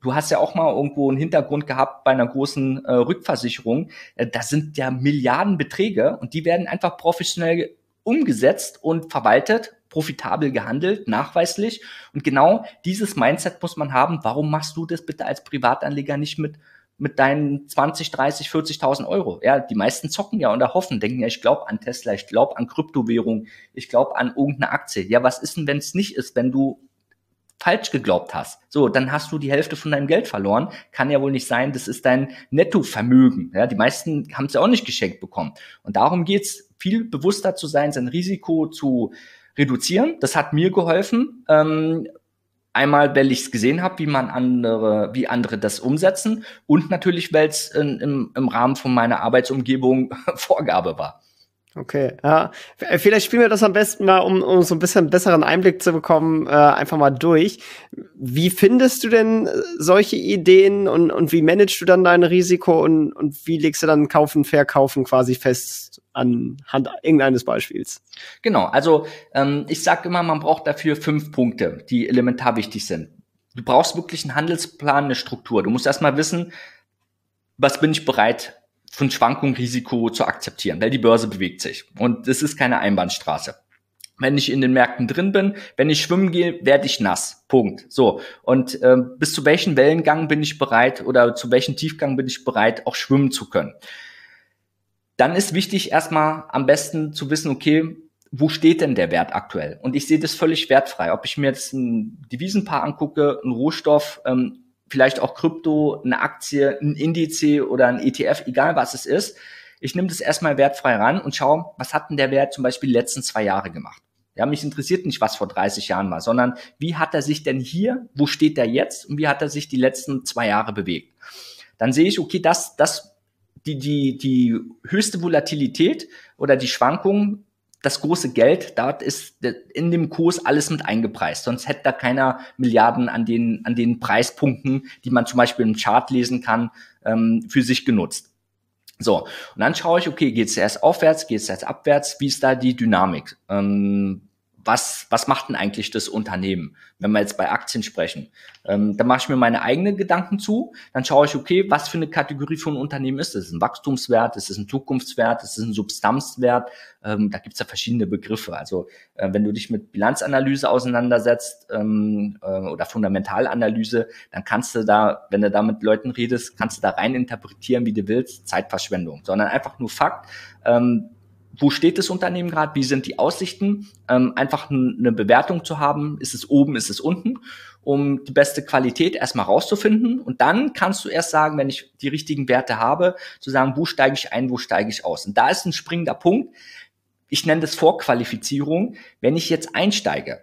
du hast ja auch mal irgendwo einen Hintergrund gehabt bei einer großen äh, Rückversicherung. Äh, das sind ja Milliardenbeträge und die werden einfach professionell umgesetzt und verwaltet, profitabel gehandelt, nachweislich. Und genau dieses Mindset muss man haben. Warum machst du das bitte als Privatanleger nicht mit mit deinen zwanzig, dreißig, vierzigtausend Euro? Ja, die meisten zocken ja und erhoffen, denken ja, ich glaube an Tesla, ich glaube an Kryptowährung, ich glaube an irgendeine Aktie. Ja, was ist denn, wenn es nicht ist, wenn du falsch geglaubt hast? So, dann hast du die Hälfte von deinem Geld verloren. Kann ja wohl nicht sein, das ist dein Nettovermögen. Ja, die meisten haben es ja auch nicht geschenkt bekommen. Und darum geht's, viel bewusster zu sein, sein Risiko zu reduzieren. Das hat mir geholfen. Ähm, einmal, weil ich es gesehen habe, wie man andere, wie andere das umsetzen, und natürlich, weil es im, im Rahmen von meiner Arbeitsumgebung Vorgabe war. Okay, ja. Vielleicht spielen wir das am besten mal, um, um so ein bisschen besseren Einblick zu bekommen, äh, einfach mal durch. Wie findest du denn solche Ideen und, und wie managst du dann dein Risiko und, und wie legst du dann Kaufen, Verkaufen quasi fest anhand irgendeines Beispiels? Genau, also ähm, ich sage immer, man braucht dafür fünf Punkte, die elementar wichtig sind. Du brauchst wirklich einen Handelsplan, eine Struktur. Du musst erstmal wissen, was bin ich bereit von Schwankung, Risiko zu akzeptieren, weil die Börse bewegt sich und es ist keine Einbahnstraße. Wenn ich in den Märkten drin bin, wenn ich schwimmen gehe, werde ich nass. Punkt. So. Und äh, bis zu welchem Wellengang bin ich bereit oder zu welchem Tiefgang bin ich bereit, auch schwimmen zu können. Dann ist wichtig, erstmal am besten zu wissen, okay, wo steht denn der Wert aktuell? Und ich sehe das völlig wertfrei. Ob ich mir jetzt ein Devisenpaar angucke, ein Rohstoff, ähm, vielleicht auch Krypto, eine Aktie, ein Indiz oder ein E T F, egal was es ist. Ich nehme das erstmal wertfrei ran und schaue, was hat denn der Wert zum Beispiel die letzten zwei Jahre gemacht? Ja, mich interessiert nicht, was vor dreißig Jahren war, sondern wie hat er sich denn hier, wo steht er jetzt und wie hat er sich die letzten zwei Jahre bewegt? Dann sehe ich, okay, das, das, die, die, die höchste Volatilität oder die Schwankungen, das große Geld, dort ist in dem Kurs alles mit eingepreist. Sonst hätte da keiner Milliarden an den, an den Preispunkten, die man zum Beispiel im Chart lesen kann, ähm, für sich genutzt. So, und dann schaue ich, okay, geht es erst aufwärts, geht es erst abwärts, wie ist da die Dynamik? Ähm, was, was macht denn eigentlich das Unternehmen, wenn wir jetzt bei Aktien sprechen? Ähm, da mache ich mir meine eigenen Gedanken zu, dann schaue ich, okay, was für eine Kategorie von Unternehmen ist es? Ist es ein Wachstumswert, ist es ein Zukunftswert, ist es ein Substanzwert? Ähm, da gibt es ja verschiedene Begriffe. Also äh, wenn du dich mit Bilanzanalyse auseinandersetzt ähm, äh, oder Fundamentalanalyse, dann kannst du da, wenn du da mit Leuten redest, kannst du da rein interpretieren, wie du willst, Zeitverschwendung, sondern einfach nur Fakt. Ähm, Wo steht das Unternehmen gerade? Wie sind die Aussichten? Ähm, einfach n- eine Bewertung zu haben, ist es oben, ist es unten, um die beste Qualität erstmal rauszufinden. Und dann kannst du erst sagen, wenn ich die richtigen Werte habe, zu sagen, wo steige ich ein, wo steige ich aus. Und da ist ein springender Punkt. Ich nenne das Vorqualifizierung. Wenn ich jetzt einsteige,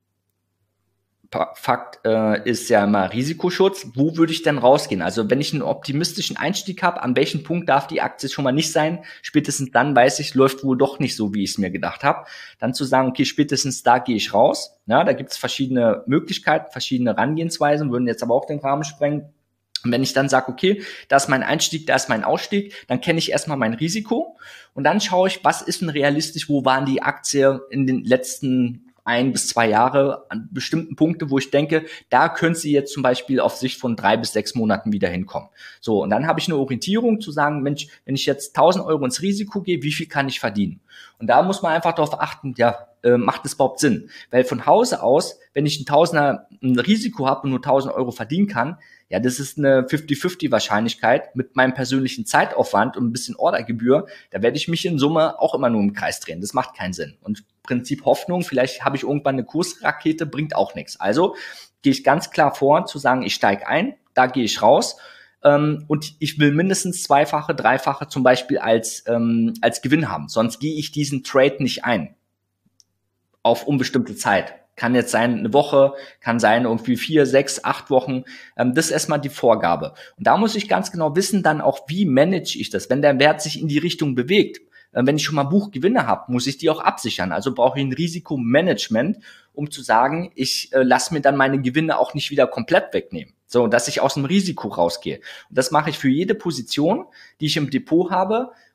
Fakt äh, ist ja immer Risikoschutz. Wo würde ich denn rausgehen? Also wenn ich einen optimistischen Einstieg habe, an welchem Punkt darf die Aktie schon mal nicht sein? Spätestens dann weiß ich, läuft wohl doch nicht so, wie ich es mir gedacht habe. Dann zu sagen, okay, spätestens da gehe ich raus. Ja, da gibt es verschiedene Möglichkeiten, verschiedene Herangehensweisen, würden jetzt aber auch den Rahmen sprengen. Und wenn ich dann sage, okay, da ist mein Einstieg, da ist mein Ausstieg, dann kenne ich erstmal mein Risiko und dann schaue ich, was ist denn realistisch, wo waren die Aktien in den letzten ein bis zwei Jahre an bestimmten Punkten, wo ich denke, da könnte sie jetzt zum Beispiel auf Sicht von drei bis sechs Monaten wieder hinkommen. So, und dann habe ich eine Orientierung zu sagen, Mensch, wenn ich jetzt tausend Euro ins Risiko gehe, wie viel kann ich verdienen? Und da muss man einfach darauf achten, ja, äh, macht es überhaupt Sinn? Weil von Hause aus, wenn ich ein Tausender ein Risiko habe und nur tausend Euro verdienen kann, ja, das ist eine fünfzig fünfzig Wahrscheinlichkeit mit meinem persönlichen Zeitaufwand und ein bisschen Ordergebühr. Da werde ich mich in Summe auch immer nur im Kreis drehen. Das macht keinen Sinn. Und Prinzip Hoffnung, vielleicht habe ich irgendwann eine Kursrakete, bringt auch nichts. Also gehe ich ganz klar vor, zu sagen, ich steige ein, da gehe ich raus. Ähm, und ich will mindestens zweifache, dreifache zum Beispiel als, ähm, als Gewinn haben. Sonst gehe ich diesen Trade nicht ein. Auf unbestimmte Zeit. Kann jetzt sein eine Woche, kann sein irgendwie vier, sechs, acht Wochen. Ähm, das ist erstmal die Vorgabe. Und da muss ich ganz genau wissen dann auch, wie manage ich das, wenn der Wert sich in die Richtung bewegt. Äh, wenn ich schon mal Buchgewinne habe, muss ich die auch absichern. Also brauche ich ein Risikomanagement, um zu sagen, ich äh, lasse mir dann meine Gewinne auch nicht wieder komplett wegnehmen. So, dass ich aus dem Risiko rausgehe. Und das mache ich für jede Position, die ich im Depot habe.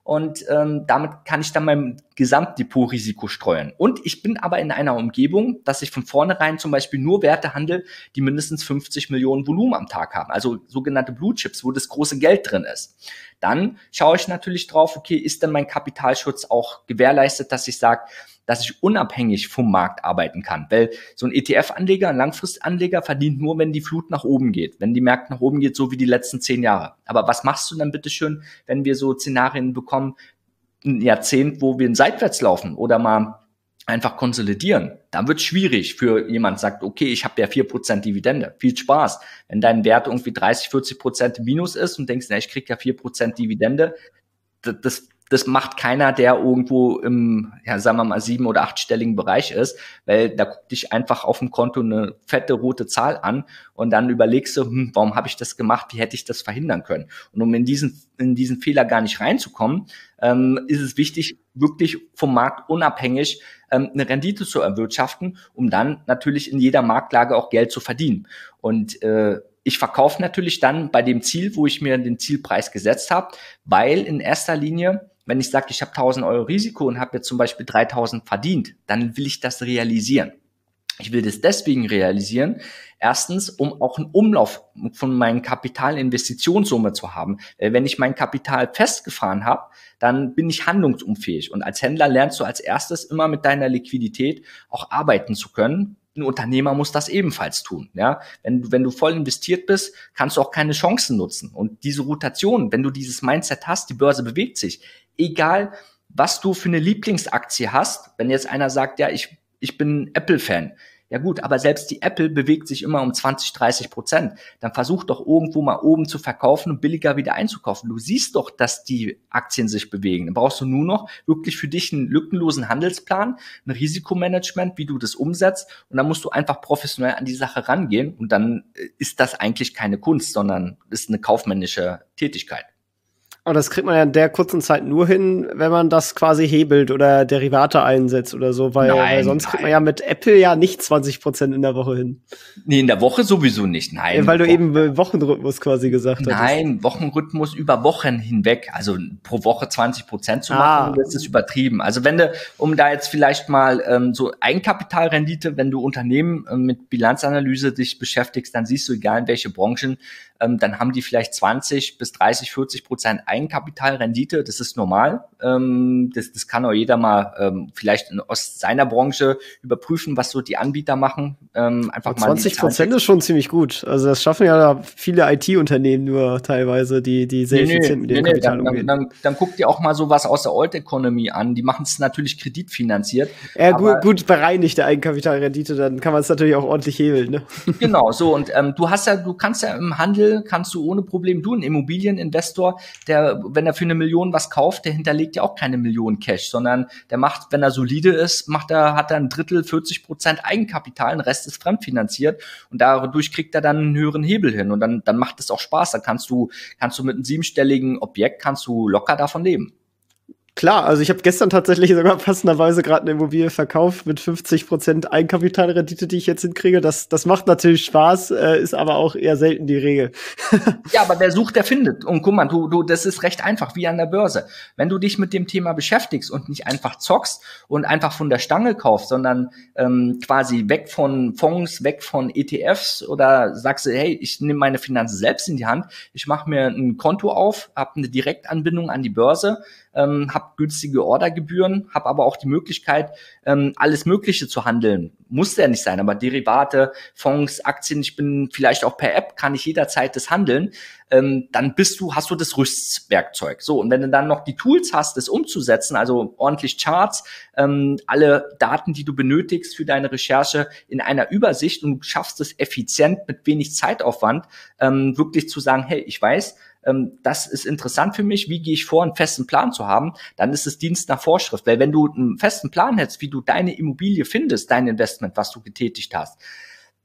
und ähm, damit kann ich dann mein Gesamtdepotrisiko streuen. Und ich bin aber in einer Umgebung, dass ich von vornherein zum Beispiel nur Werte handle, die mindestens fünfzig Millionen Volumen am Tag haben, also sogenannte Blue Chips, wo das große Geld drin ist. Dann schaue ich natürlich drauf, okay, ist denn mein Kapitalschutz auch gewährleistet, dass ich sage, dass ich unabhängig vom Markt arbeiten kann. Weil so ein E T F-Anleger, ein Langfristanleger verdient nur, wenn die Flut nach oben geht, wenn die Märkte nach oben geht, so wie die letzten zehn Jahre. Aber was machst du dann bitteschön, wenn wir so Szenarien bekommen, ein Jahrzehnt, wo wir in Seitwärts laufen oder mal einfach konsolidieren? Dann wird es schwierig für jemand, sagt, okay, ich habe ja vier Prozent Dividende. Viel Spaß. Wenn dein Wert irgendwie dreißig, vierzig Prozent im Minus ist und denkst, na, ich krieg ja vier Prozent Dividende, das, das Das macht keiner, der irgendwo im, ja, sagen wir mal, sieben- oder achtstelligen Bereich ist, weil da guckt dich einfach auf dem Konto eine fette rote Zahl an und dann überlegst du, hm, warum habe ich das gemacht, wie hätte ich das verhindern können? Und um in diesen, in diesen Fehler gar nicht reinzukommen, ähm, ist es wichtig, wirklich vom Markt unabhängig ähm, eine Rendite zu erwirtschaften, um dann natürlich in jeder Marktlage auch Geld zu verdienen. Und äh, ich verkaufe natürlich dann bei dem Ziel, wo ich mir den Zielpreis gesetzt habe, weil in erster Linie, wenn ich sage, ich habe tausend Euro Risiko und habe jetzt zum Beispiel dreitausend verdient, dann will ich das realisieren. Ich will das deswegen realisieren, erstens, um auch einen Umlauf von meinen Kapitalinvestitionssumme zu haben. Wenn ich mein Kapital festgefahren habe, dann bin ich handlungsunfähig. Und als Händler lernst du als erstes immer mit deiner Liquidität auch arbeiten zu können. Ein Unternehmer muss das ebenfalls tun. Ja, wenn du, wenn du voll investiert bist, kannst du auch keine Chancen nutzen. Und diese Rotation, wenn du dieses Mindset hast, die Börse bewegt sich. Egal, was du für eine Lieblingsaktie hast, wenn jetzt einer sagt, ja, ich, ich bin Apple-Fan. Ja gut, aber selbst die Apple bewegt sich immer um zwanzig, dreißig Prozent. Dann versuch doch irgendwo mal oben zu verkaufen und billiger wieder einzukaufen. Du siehst doch, dass die Aktien sich bewegen. Dann brauchst du nur noch wirklich für dich einen lückenlosen Handelsplan, ein Risikomanagement, wie du das umsetzt. Und dann musst du einfach professionell an die Sache rangehen. Und dann ist das eigentlich keine Kunst, sondern ist eine kaufmännische Tätigkeit. Und das kriegt man ja in der kurzen Zeit nur hin, wenn man das quasi hebelt oder Derivate einsetzt oder so, weil, nein, weil sonst nein. kriegt man ja mit Apple ja nicht zwanzig Prozent in der Woche hin. Nee, in der Woche sowieso nicht, nein. Ja, weil du eben Wochenrhythmus quasi gesagt hast. Nein, Wochenrhythmus über Wochen hinweg, also pro Woche zwanzig Prozent zu machen, Ah. das ist übertrieben. Also wenn du, um da jetzt vielleicht mal ähm, so Eigenkapitalrendite, wenn du Unternehmen ähm, mit Bilanzanalyse dich beschäftigst, dann siehst du, egal in welche Branchen, ähm, dann haben die vielleicht zwanzig bis dreißig, vierzig Prozent Eigenkapitalrendite, das ist normal. Ähm, das, das kann auch jeder mal ähm, vielleicht in, aus seiner Branche überprüfen, was so die Anbieter machen. Ähm, einfach mal zwanzig Prozent ist schon ziemlich gut. Also das schaffen ja viele I T-Unternehmen nur teilweise, die, die sehr nee, effizient mit nee, ihrem nee, Kapital dann, umgehen. dann, dann, dann guck dir auch mal sowas aus der Old Economy an. Die machen es natürlich kreditfinanziert. Ja, aber gut, gut bereinigte Eigenkapitalrendite, dann kann man es natürlich auch ordentlich hebeln, ne? Genau, so und ähm, du hast ja, du kannst ja im Handel, kannst du ohne Problem, du ein Immobilieninvestor, der, wenn er für eine Million was kauft, der hinterlegt ja auch keine Million Cash, sondern der macht, wenn er solide ist, macht er, hat er ein Drittel, vierzig Prozent Eigenkapital, ein Rest ist fremdfinanziert und dadurch kriegt er dann einen höheren Hebel hin und dann, dann macht es auch Spaß, dann kannst du, kannst du mit einem siebenstelligen Objekt, kannst du locker davon leben. Klar, also ich habe gestern tatsächlich sogar passenderweise gerade eine Immobilie verkauft mit fünfzig Prozent Eigenkapitalrendite, die ich jetzt hinkriege. Das, das macht natürlich Spaß, äh, ist aber auch eher selten die Regel. Ja, aber wer sucht, der findet. Und guck mal, du, du, das ist recht einfach, wie an der Börse. Wenn du dich mit dem Thema beschäftigst und nicht einfach zockst und einfach von der Stange kaufst, sondern ähm, quasi weg von Fonds, weg von E T Fs oder sagst du, hey, ich nehme meine Finanzen selbst in die Hand, ich mache mir ein Konto auf, habe eine Direktanbindung an die Börse, ähm, habe günstige Ordergebühren, habe aber auch die Möglichkeit, ähm, alles Mögliche zu handeln. Muss ja nicht sein, aber Derivate, Fonds, Aktien, ich bin vielleicht auch per App, kann ich jederzeit das handeln. Ähm, dann bist du, hast du das Rüstwerkzeug. So, und wenn du dann noch die Tools hast, das umzusetzen, also ordentlich Charts, ähm, alle Daten, die du benötigst für deine Recherche in einer Übersicht und du schaffst es effizient mit wenig Zeitaufwand, ähm, wirklich zu sagen, hey, ich weiß, ähm, das ist interessant für mich, wie gehe ich vor, einen festen Plan zu haben, dann ist es Dienst nach Vorschrift. Weil wenn du einen festen Plan hättest, wie du deine Immobilie findest, dein Investment, was du getätigt hast,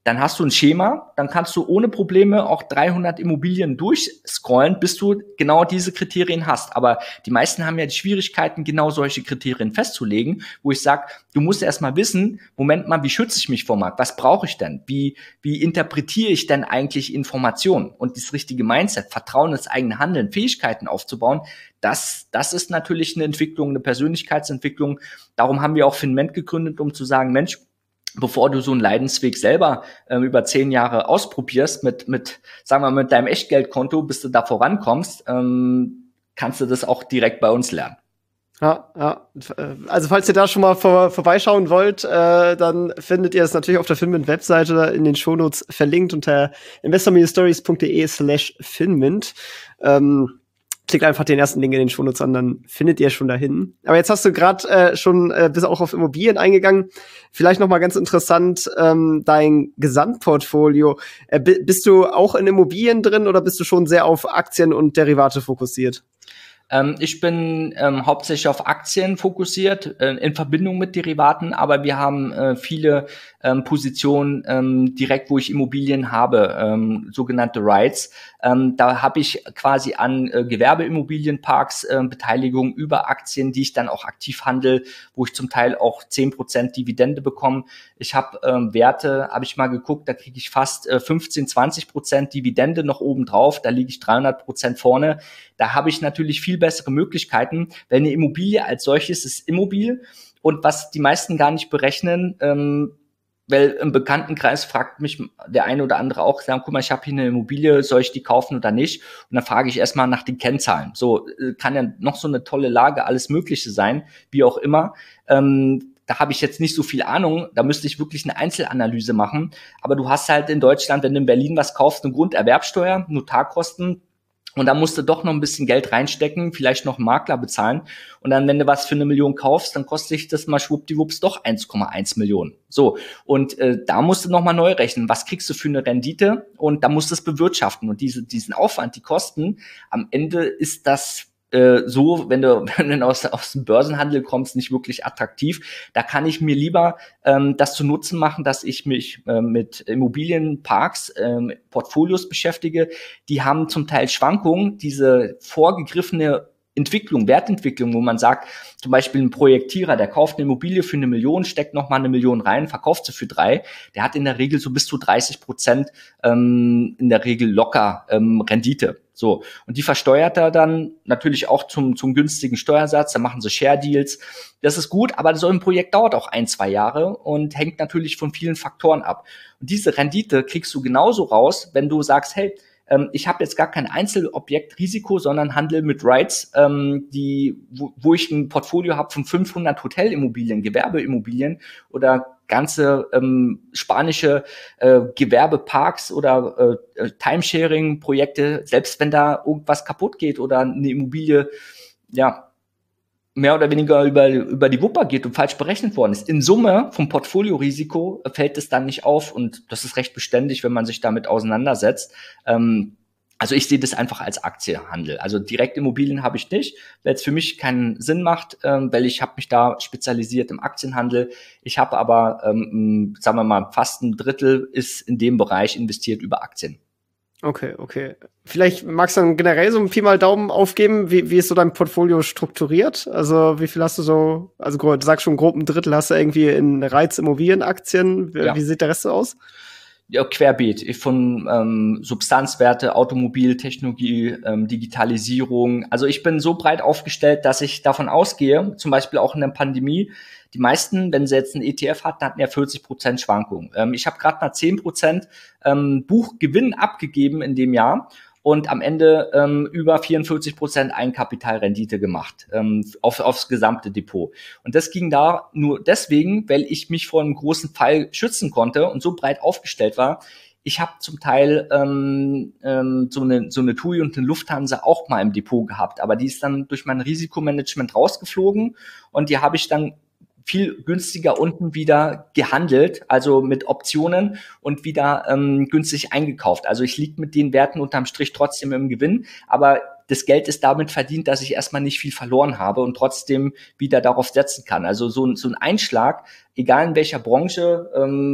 dann hast du ein Schema, dann kannst du ohne Probleme auch dreihundert Immobilien durchscrollen, bis du genau diese Kriterien hast. Aber die meisten haben ja die Schwierigkeiten, genau solche Kriterien festzulegen, wo ich sage, du musst erst mal wissen, Moment mal, wie schütze ich mich vor Markt? Was brauche ich denn? Wie, wie interpretiere ich denn eigentlich Informationen? Und das richtige Mindset, Vertrauen ins eigene Handeln, Fähigkeiten aufzubauen, das, das ist natürlich eine Entwicklung, eine Persönlichkeitsentwicklung. Darum haben wir auch Finment gegründet, um zu sagen, Mensch, bevor du so einen Leidensweg selber ähm, über zehn Jahre ausprobierst mit, mit, sagen wir mal, mit deinem Echtgeldkonto, bis du da vorankommst, ähm, kannst du das auch direkt bei uns lernen. Ja, ja. Also falls ihr da schon mal vor, vorbeischauen wollt, äh, dann findet ihr es natürlich auf der Finmint-Webseite in den Shownotes verlinkt unter investor-stories.de slash finmint. Ähm, Klickt einfach den ersten Link in den Shownotes an, dann findet ihr schon dahin. Aber jetzt hast du gerade äh, schon äh, bis auch auf Immobilien eingegangen. Vielleicht noch mal ganz interessant, ähm, dein Gesamtportfolio. Äh, b- bist du auch in Immobilien drin oder bist du schon sehr auf Aktien und Derivate fokussiert? Ähm, ich bin ähm, hauptsächlich auf Aktien fokussiert, äh, in Verbindung mit Derivaten, aber wir haben äh, viele ähm, Positionen ähm, direkt, wo ich Immobilien habe, ähm, sogenannte Rights. Ähm, da habe ich quasi an äh, Gewerbeimmobilienparks äh, Beteiligung über Aktien, die ich dann auch aktiv handle, wo ich zum Teil auch zehn Prozent Dividende bekomme. Ich habe ähm, Werte, habe ich mal geguckt, da kriege ich fast äh, fünfzehn, zwanzig Prozent Dividende noch oben drauf, da liege ich dreihundert Prozent vorne. Da habe ich natürlich viel bessere Möglichkeiten, weil eine Immobilie als solches ist immobil. Und was die meisten gar nicht berechnen, ähm, weil im Bekanntenkreis fragt mich der eine oder andere auch, sagen, guck mal, ich habe hier eine Immobilie, soll ich die kaufen oder nicht? Und dann frage ich erstmal nach den Kennzahlen. So kann ja noch so eine tolle Lage, alles Mögliche sein, wie auch immer. Ähm, da habe ich jetzt nicht so viel Ahnung, da müsste ich wirklich eine Einzelanalyse machen. Aber du hast halt in Deutschland, wenn du in Berlin was kaufst, eine Grunderwerbsteuer, Notarkosten, und da musst du doch noch ein bisschen Geld reinstecken, vielleicht noch einen Makler bezahlen. Und dann, wenn du was für eine Million kaufst, dann kostet dich das mal schwuppdiwupps doch eins Komma eins Millionen. So, und äh, da musst du nochmal neu rechnen. Was kriegst du für eine Rendite? Und da musst du es bewirtschaften. Und diese, diesen Aufwand, die Kosten, am Ende ist das äh, so, wenn du, wenn du aus, aus dem Börsenhandel kommst, nicht wirklich attraktiv. Da kann ich mir lieber ähm, das zu Nutzen machen, dass ich mich äh, mit Immobilienparks, ähm, Portfolios beschäftige. Die haben zum Teil Schwankungen, diese vorgegriffene Entwicklung, Wertentwicklung, wo man sagt, zum Beispiel ein Projektierer, der kauft eine Immobilie für eine Million, steckt noch mal eine Million rein, verkauft sie für drei, der hat in der Regel so bis zu dreißig Prozent ähm, in der Regel locker ähm, Rendite. So, und die versteuert er dann natürlich auch zum zum günstigen Steuersatz, da machen sie Share-Deals. Das ist gut, aber so ein Projekt dauert auch ein, zwei Jahre und hängt natürlich von vielen Faktoren ab. Und diese Rendite kriegst du genauso raus, wenn du sagst, hey, ähm, ich habe jetzt gar kein Einzelobjektrisiko, sondern handle mit Rights, ähm, die wo, wo ich ein Portfolio habe von fünfhundert Hotelimmobilien, Gewerbeimmobilien oder ganze ähm, spanische äh, Gewerbeparks oder äh, Timesharing-Projekte, selbst wenn da irgendwas kaputt geht oder eine Immobilie, ja, mehr oder weniger über, über die Wupper geht und falsch berechnet worden ist. In Summe vom Portfoliorisiko fällt es dann nicht auf und das ist recht beständig, wenn man sich damit auseinandersetzt. Ähm, Also ich sehe das einfach als Aktienhandel. Also Direktimmobilien habe ich nicht, weil es für mich keinen Sinn macht, ähm, weil ich habe mich da spezialisiert im Aktienhandel. Ich habe aber, ähm, sagen wir mal, fast ein Drittel ist in dem Bereich investiert über Aktien. Okay, okay. Vielleicht magst du dann generell so ein Pi mal Daumen aufgeben, wie, wie ist so dein Portfolio strukturiert? Also wie viel hast du so, also du sagst schon grob ein Drittel hast du irgendwie in Reizimmobilienaktien. Wie, Ja. wie sieht der Rest so aus? Ja, querbeet von ähm, Substanzwerte, Automobiltechnologie, ähm, Digitalisierung. Also ich bin so breit aufgestellt, dass ich davon ausgehe, zum Beispiel auch in der Pandemie, die meisten, wenn sie jetzt einen E T F hatten, hatten ja vierzig Prozent Schwankungen. Ähm, ich habe gerade mal zehn Prozent ähm, Buchgewinn abgegeben in dem Jahr und am Ende ähm, über vierundvierzig Prozent Eigenkapitalrendite gemacht ähm, auf, aufs gesamte Depot. Und das ging da nur deswegen, weil ich mich vor einem großen Fall schützen konnte und so breit aufgestellt war. Ich habe zum Teil ähm, ähm, so eine so eine T U I und eine Lufthansa auch mal im Depot gehabt, aber die ist dann durch mein Risikomanagement rausgeflogen und die habe ich dann viel günstiger unten wieder gehandelt, also mit Optionen und wieder ähm, günstig eingekauft. Also ich liege mit den Werten unterm Strich trotzdem im Gewinn, aber das Geld ist damit verdient, dass ich erstmal nicht viel verloren habe und trotzdem wieder darauf setzen kann. Also so, so ein Einschlag, egal in welcher Branche, ähm,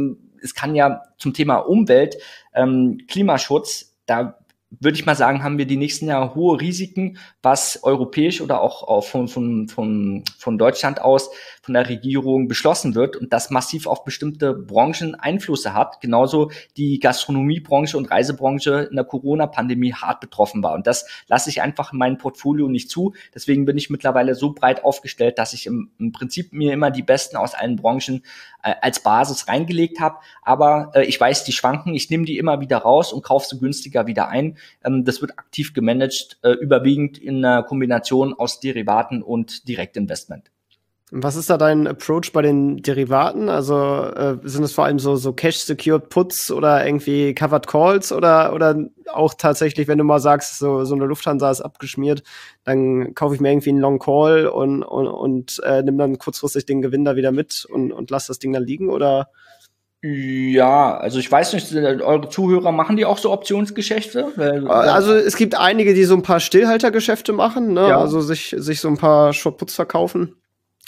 es kann ja zum Thema Umwelt, ähm, Klimaschutz, da würde ich mal sagen, haben wir die nächsten Jahre hohe Risiken, was europäisch oder auch, auch von, von, von, von Deutschland aus von der Regierung beschlossen wird und das massiv auf bestimmte Branchen Einflüsse hat. Genauso die Gastronomiebranche und Reisebranche in der Corona-Pandemie hart betroffen war. Und das lasse ich einfach in meinem Portfolio nicht zu. Deswegen bin ich mittlerweile so breit aufgestellt, dass ich im, im Prinzip mir immer die Besten aus allen Branchen äh, als Basis reingelegt habe. Aber äh, ich weiß, die schwanken. Ich nehme die immer wieder raus und kaufe sie günstiger wieder ein. Ähm, das wird aktiv gemanagt, äh, überwiegend in einer Kombination aus Derivaten und Direktinvestment. Was ist da dein Approach bei den Derivaten? Also äh, sind es vor allem so so Cash-Secured Puts oder irgendwie Covered Calls oder oder auch tatsächlich, wenn du mal sagst, so so eine Lufthansa ist abgeschmiert, dann kaufe ich mir irgendwie einen Long Call und und, und äh, nimm dann kurzfristig den Gewinn da wieder mit und und lass das Ding dann liegen oder? Ja, also ich weiß nicht, eure Zuhörer machen die auch so Optionsgeschäfte? Weil, Also es gibt einige, die so ein paar Stillhaltergeschäfte machen, ne? Ja. Also sich sich so ein paar Short-Puts verkaufen.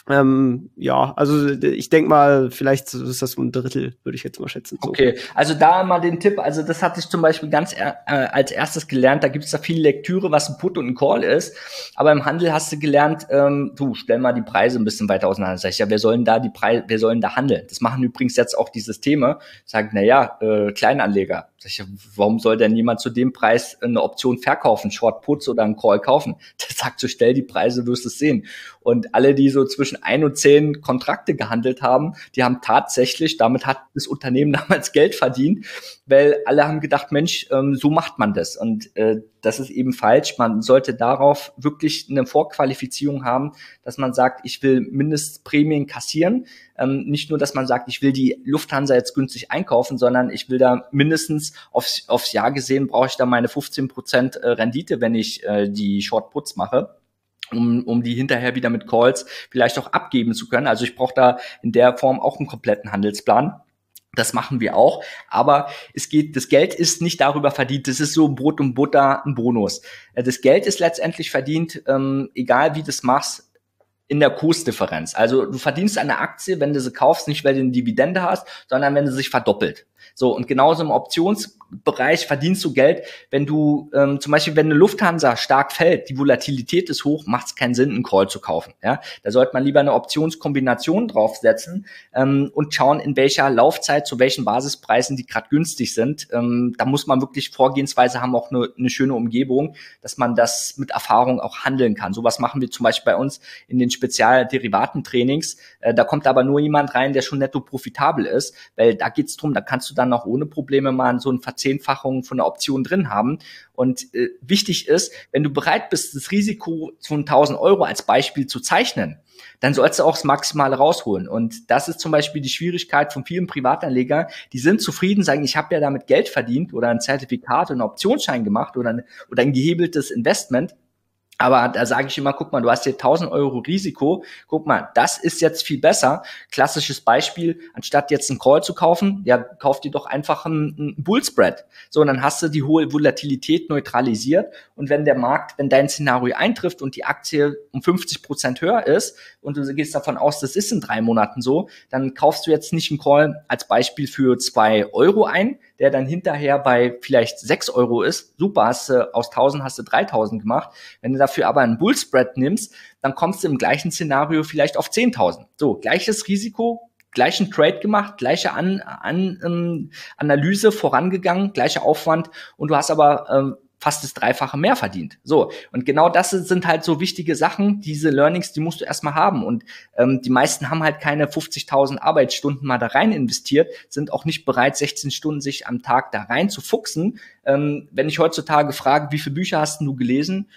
Ähm, ja, also ich denke mal, vielleicht ist das so ein Drittel, würde ich jetzt mal schätzen. So. Okay, also da mal den Tipp, also das hatte ich zum Beispiel ganz er, äh, als erstes gelernt, da gibt es da viel Lektüre, was ein Put und ein Call ist, aber im Handel hast du gelernt, ähm, du, stell mal die Preise ein bisschen weiter auseinander. Sag ich, ja, wer sollen da die Preise, wer sollen da handeln? Das machen übrigens jetzt auch die Systeme, sagen, na ja, äh, Kleinanleger. Sag ich, warum soll denn jemand zu dem Preis eine Option verkaufen, Short Puts oder einen Call kaufen? Der sagt so, stell die Preise, wirst es sehen. Und alle, die so zwischen ein und zehn Kontrakte gehandelt haben, die haben tatsächlich, damit hat das Unternehmen damals Geld verdient, weil alle haben gedacht, Mensch, ähm, so macht man das. Und äh, das ist eben falsch. Man sollte darauf wirklich eine Vorqualifizierung haben, dass man sagt, ich will Mindestprämien kassieren. Ähm, nicht nur, dass man sagt, ich will die Lufthansa jetzt günstig einkaufen, sondern ich will da mindestens aufs, aufs Jahr gesehen, brauche ich da meine fünfzehn Prozent Rendite, wenn ich äh, die Short Puts mache. Um, um die hinterher wieder mit Calls vielleicht auch abgeben zu können. Also ich brauche da in der Form auch einen kompletten Handelsplan. Das machen wir auch, aber es geht, das Geld ist nicht darüber verdient, das ist so Brot und Butter, ein Bonus. Das Geld ist letztendlich verdient, ähm, egal wie du es machst, in der Kursdifferenz. Also du verdienst eine Aktie, wenn du sie kaufst, nicht weil du eine Dividende hast, sondern wenn sie sich verdoppelt. So, und genauso im Optionsbereich verdienst du Geld, wenn du ähm, zum Beispiel, wenn eine Lufthansa stark fällt, die Volatilität ist hoch, macht es keinen Sinn, einen Call zu kaufen. Ja, da sollte man lieber eine Optionskombination draufsetzen ähm, und schauen, in welcher Laufzeit, zu welchen Basispreisen die gerade günstig sind. Ähm, da muss man wirklich Vorgehensweise haben, auch eine, eine schöne Umgebung, dass man das mit Erfahrung auch handeln kann. Sowas machen wir zum Beispiel bei uns in den Spezialderivatentrainings. Äh, da kommt aber nur jemand rein, der schon netto profitabel ist, weil da geht's drum, da kannst du dann auch ohne Probleme mal so eine Verzehnfachung von der Option drin haben. Und äh, wichtig ist, wenn du bereit bist, das Risiko von tausend Euro als Beispiel zu zeichnen, dann sollst du auch das Maximale rausholen. Und das ist zum Beispiel die Schwierigkeit von vielen Privatanlegern. Die sind zufrieden, sagen, ich habe ja damit Geld verdient oder ein Zertifikat oder einen Optionsschein gemacht oder ein, oder ein gehebeltes Investment. Aber da sage ich immer, guck mal, du hast hier tausend Euro Risiko. Guck mal, das ist jetzt viel besser. Klassisches Beispiel, anstatt jetzt einen Call zu kaufen, ja, kauf dir doch einfach einen, einen Bullspread. So, und dann hast du die hohe Volatilität neutralisiert. Und wenn der Markt, wenn dein Szenario eintrifft und die Aktie um fünfzig Prozent höher ist und du gehst davon aus, das ist in drei Monaten so, dann kaufst du jetzt nicht einen Call als Beispiel für zwei Euro ein, der dann hinterher bei vielleicht sechs Euro ist. Super, hast du aus tausend hast du dreitausend gemacht. Wenn du dafür aber einen Bullspread nimmst, dann kommst du im gleichen Szenario vielleicht auf zehntausend. So, gleiches Risiko, gleichen Trade gemacht, gleiche An, An, ähm, Analyse vorangegangen, gleicher Aufwand und du hast aber ähm, fast das Dreifache mehr verdient. So, und genau das sind halt so wichtige Sachen, diese Learnings, die musst du erstmal haben. Und ähm, die meisten haben halt keine fünfzigtausend Arbeitsstunden mal da rein investiert, sind auch nicht bereit, sechzehn Stunden sich am Tag da rein zu fuchsen. Ähm, wenn ich heutzutage frage, wie viele Bücher hast du gelesen?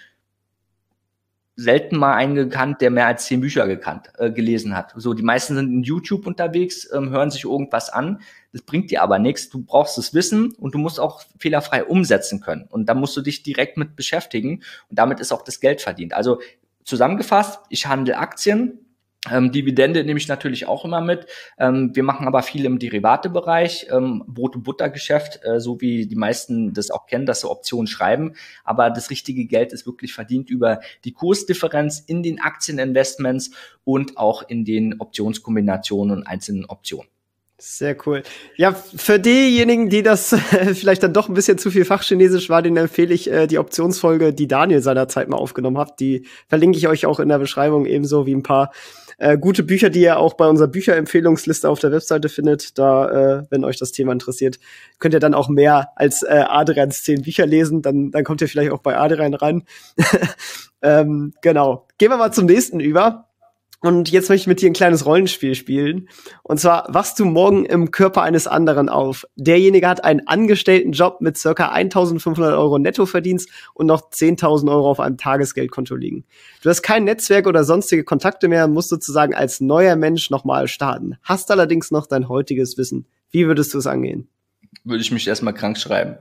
Selten mal einen gekannt, der mehr als zehn Bücher gekannt, äh, gelesen hat. So, die meisten sind in YouTube unterwegs, ähm, hören sich irgendwas an. Das bringt dir aber nichts. Du brauchst das Wissen und du musst auch fehlerfrei umsetzen können. Und da musst du dich direkt mit beschäftigen. Und damit ist auch das Geld verdient. Also zusammengefasst, ich handle Aktien. Ähm, Dividende nehme ich natürlich auch immer mit. Ähm, wir machen aber viel im Derivatebereich, ähm, Brot- und Buttergeschäft, äh, so wie die meisten das auch kennen, dass sie Optionen schreiben. Aber das richtige Geld ist wirklich verdient über die Kursdifferenz in den Aktieninvestments und auch in den Optionskombinationen und einzelnen Optionen. Sehr cool. Ja, für diejenigen, die das vielleicht dann doch ein bisschen zu viel Fachchinesisch war, denen empfehle ich äh, die Optionsfolge, die Daniel seinerzeit mal aufgenommen hat. Die verlinke ich euch auch in der Beschreibung, ebenso wie ein paar äh, gute Bücher, die ihr auch bei unserer Bücherempfehlungsliste auf der Webseite findet. Da, äh, wenn euch das Thema interessiert, könnt ihr dann auch mehr als äh, Adrians zehn Bücher lesen. Dann, dann kommt ihr vielleicht auch bei Adrian rein. ähm, genau. Gehen wir mal zum nächsten über. Und jetzt möchte ich mit dir ein kleines Rollenspiel spielen. Und zwar, wachst du morgen im Körper eines anderen auf? Derjenige hat einen Angestelltenjob mit circa eintausendfünfhundert Euro Nettoverdienst und noch zehntausend Euro auf einem Tagesgeldkonto liegen. Du hast kein Netzwerk oder sonstige Kontakte mehr und musst sozusagen als neuer Mensch nochmal starten. Hast allerdings noch dein heutiges Wissen. Wie würdest du es angehen? Würde ich mich erstmal krank schreiben.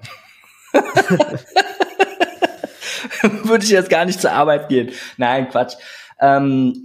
Würde ich jetzt gar nicht zur Arbeit gehen. Nein, Quatsch. Ähm,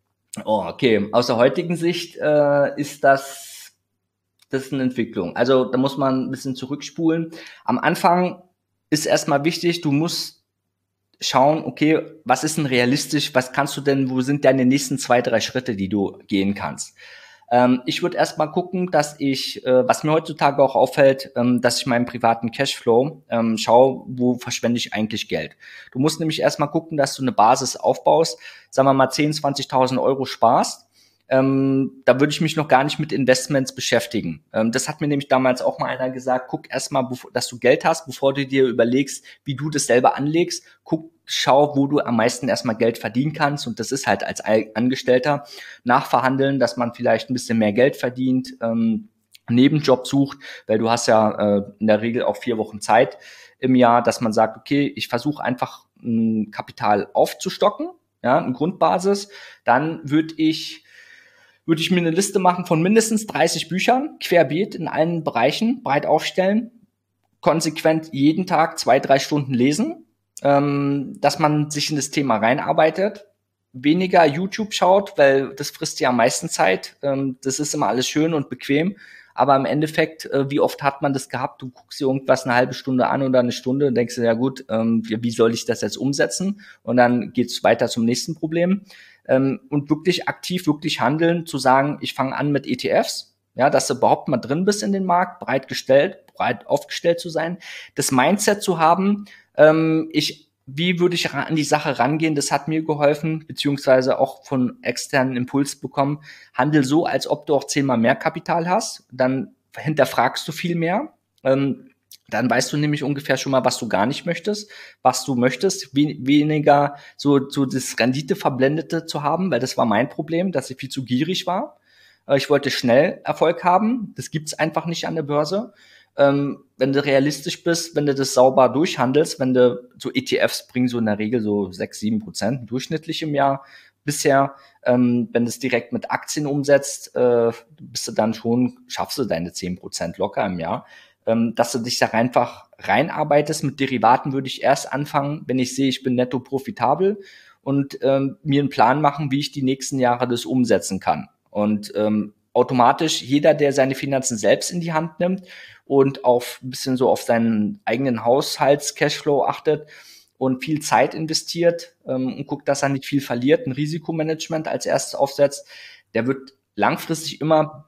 Oh, okay. Aus der heutigen Sicht äh, ist das, das ist eine Entwicklung. Also da muss man ein bisschen zurückspulen. Am Anfang ist erstmal wichtig, du musst schauen, okay, was ist denn realistisch, was kannst du denn, wo sind deine nächsten zwei, drei Schritte, die du gehen kannst? Ähm, ich würde erstmal gucken, dass ich, äh, was mir heutzutage auch auffällt, ähm, dass ich meinen privaten Cashflow ähm, schaue, wo verschwende ich eigentlich Geld. Du musst nämlich erstmal gucken, dass du eine Basis aufbaust, sagen wir mal zehntausend, zwanzigtausend Euro sparst. Ähm, da würde ich mich noch gar nicht mit Investments beschäftigen. Ähm, das hat mir nämlich damals auch mal einer gesagt, guck erstmal, dass du Geld hast, bevor du dir überlegst, wie du das selber anlegst. Guck, schau, wo du am meisten erstmal Geld verdienen kannst. Und das ist halt als Angestellter nachverhandeln, dass man vielleicht ein bisschen mehr Geld verdient, ähm, einen Nebenjob sucht, weil du hast ja äh, in der Regel auch vier Wochen Zeit im Jahr, dass man sagt, okay, ich versuche einfach ein Kapital aufzustocken, ja, eine Grundbasis. Dann würde ich würde ich mir eine Liste machen von mindestens dreißig Büchern, querbeet in allen Bereichen, breit aufstellen, konsequent jeden Tag zwei, drei Stunden lesen, ähm, dass man sich in das Thema reinarbeitet, weniger YouTube schaut, weil das frisst ja am meisten Zeit. Ähm, das ist immer alles schön und bequem, aber im Endeffekt, äh, wie oft hat man das gehabt, du guckst dir irgendwas eine halbe Stunde an oder eine Stunde und denkst dir, ja gut, ähm, wie soll ich das jetzt umsetzen? Und dann geht's weiter zum nächsten Problem. Ähm, und wirklich aktiv, wirklich handeln, zu sagen, ich fange an mit E T Fs, ja, dass du überhaupt mal drin bist in den Markt, breit gestellt, breit aufgestellt zu sein, das Mindset zu haben, ähm, ich, wie würde ich an die Sache rangehen, das hat mir geholfen, beziehungsweise auch von externen Impuls bekommen, handel so, als ob du auch zehnmal mehr Kapital hast, dann hinterfragst du viel mehr, ähm, dann weißt du nämlich ungefähr schon mal, was du gar nicht möchtest, was du möchtest, we- weniger so, so das Rendite-Verblendete zu haben, weil das war mein Problem, dass ich viel zu gierig war. Äh, Ich wollte schnell Erfolg haben, das gibt's einfach nicht an der Börse. Ähm, wenn du realistisch bist, wenn du das sauber durchhandelst, wenn du so E T Fs bringen so in der Regel so sechs, sieben Prozent durchschnittlich im Jahr bisher, ähm, wenn du es direkt mit Aktien umsetzt, äh, bist du dann schon, schaffst du deine zehn Prozent locker im Jahr. Ähm, dass du dich da einfach reinarbeitest. Mit Derivaten würde ich erst anfangen, wenn ich sehe, ich bin netto profitabel und ähm, mir einen Plan machen, wie ich die nächsten Jahre das umsetzen kann. Und ähm, automatisch jeder, der seine Finanzen selbst in die Hand nimmt und auf ein bisschen so auf seinen eigenen Haushalts-Cashflow achtet und viel Zeit investiert ähm, und guckt, dass er nicht viel verliert, ein Risikomanagement als erstes aufsetzt, der wird langfristig immer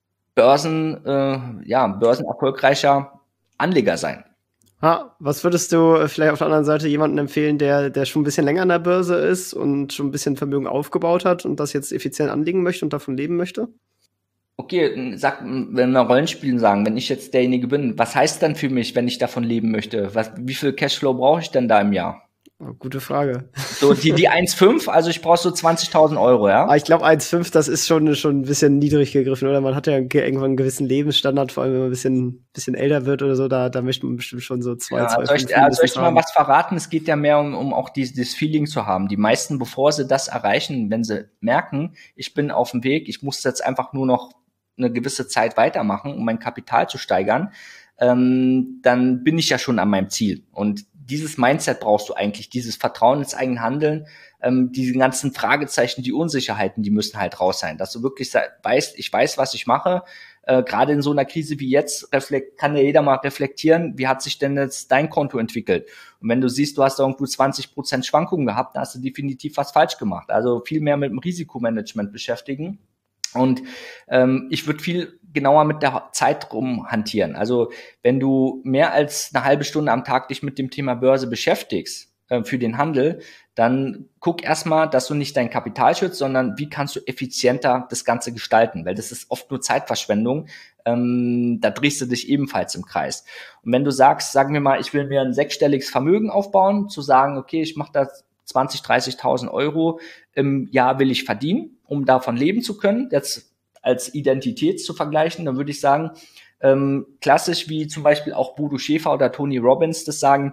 Börsen, äh, ja, börsenerfolgreicher Anleger sein. Ha, was würdest du vielleicht auf der anderen Seite jemanden empfehlen, der, der schon ein bisschen länger an der Börse ist und schon ein bisschen Vermögen aufgebaut hat und das jetzt effizient anlegen möchte und davon leben möchte? Okay, sag, wenn wir Rollenspielen sagen, wenn ich jetzt derjenige bin, was heißt dann für mich, wenn ich davon leben möchte? Was, wie viel Cashflow brauche ich denn da im Jahr? Oh, gute Frage. So, die, die eins Komma fünf, also ich brauche so zwanzigtausend Euro, ja? Ah, ich glaube, eins Komma fünf, das ist schon, schon ein bisschen niedrig gegriffen, oder? Man hat ja irgendwann einen gewissen Lebensstandard, vor allem wenn man ein bisschen, bisschen älter wird oder so, da, da möchte man bestimmt schon so zwei, Ja, zwei, soll fünf ich, äh, soll ich mindestens mal haben. was verraten? Es geht ja mehr um, um auch dieses, dieses Feeling zu haben. Die meisten, bevor sie das erreichen, wenn sie merken, ich bin auf dem Weg, ich muss jetzt einfach nur noch eine gewisse Zeit weitermachen, um mein Kapital zu steigern, ähm, dann bin ich ja schon an meinem Ziel. Und dieses Mindset brauchst du eigentlich, dieses Vertrauen ins eigene Handeln, ähm, diese ganzen Fragezeichen, die Unsicherheiten, die müssen halt raus sein, dass du wirklich weißt, ich weiß, was ich mache. Äh, gerade in so einer Krise wie jetzt reflekt, kann ja jeder mal reflektieren, wie hat sich denn jetzt dein Konto entwickelt? Und wenn du siehst, du hast da irgendwo zwanzig Prozent Schwankungen gehabt, dann hast du definitiv was falsch gemacht. Also viel mehr mit dem Risikomanagement beschäftigen. Und ähm, ich würde viel genauer mit der Zeit rumhantieren. Also wenn du mehr als eine halbe Stunde am Tag dich mit dem Thema Börse beschäftigst äh, für den Handel, dann guck erstmal, dass du nicht dein Kapital schützt, sondern wie kannst du effizienter das Ganze gestalten, weil das ist oft nur Zeitverschwendung. Ähm, da drehst du dich ebenfalls im Kreis. Und wenn du sagst, sagen wir mal, ich will mir ein sechsstelliges Vermögen aufbauen, zu sagen, okay, ich mache das zwanzig, dreißigtausend Euro im Jahr will ich verdienen, um davon leben zu können, jetzt als Identität zu vergleichen, dann würde ich sagen, ähm, klassisch wie zum Beispiel auch Bodo Schäfer oder Tony Robbins das sagen,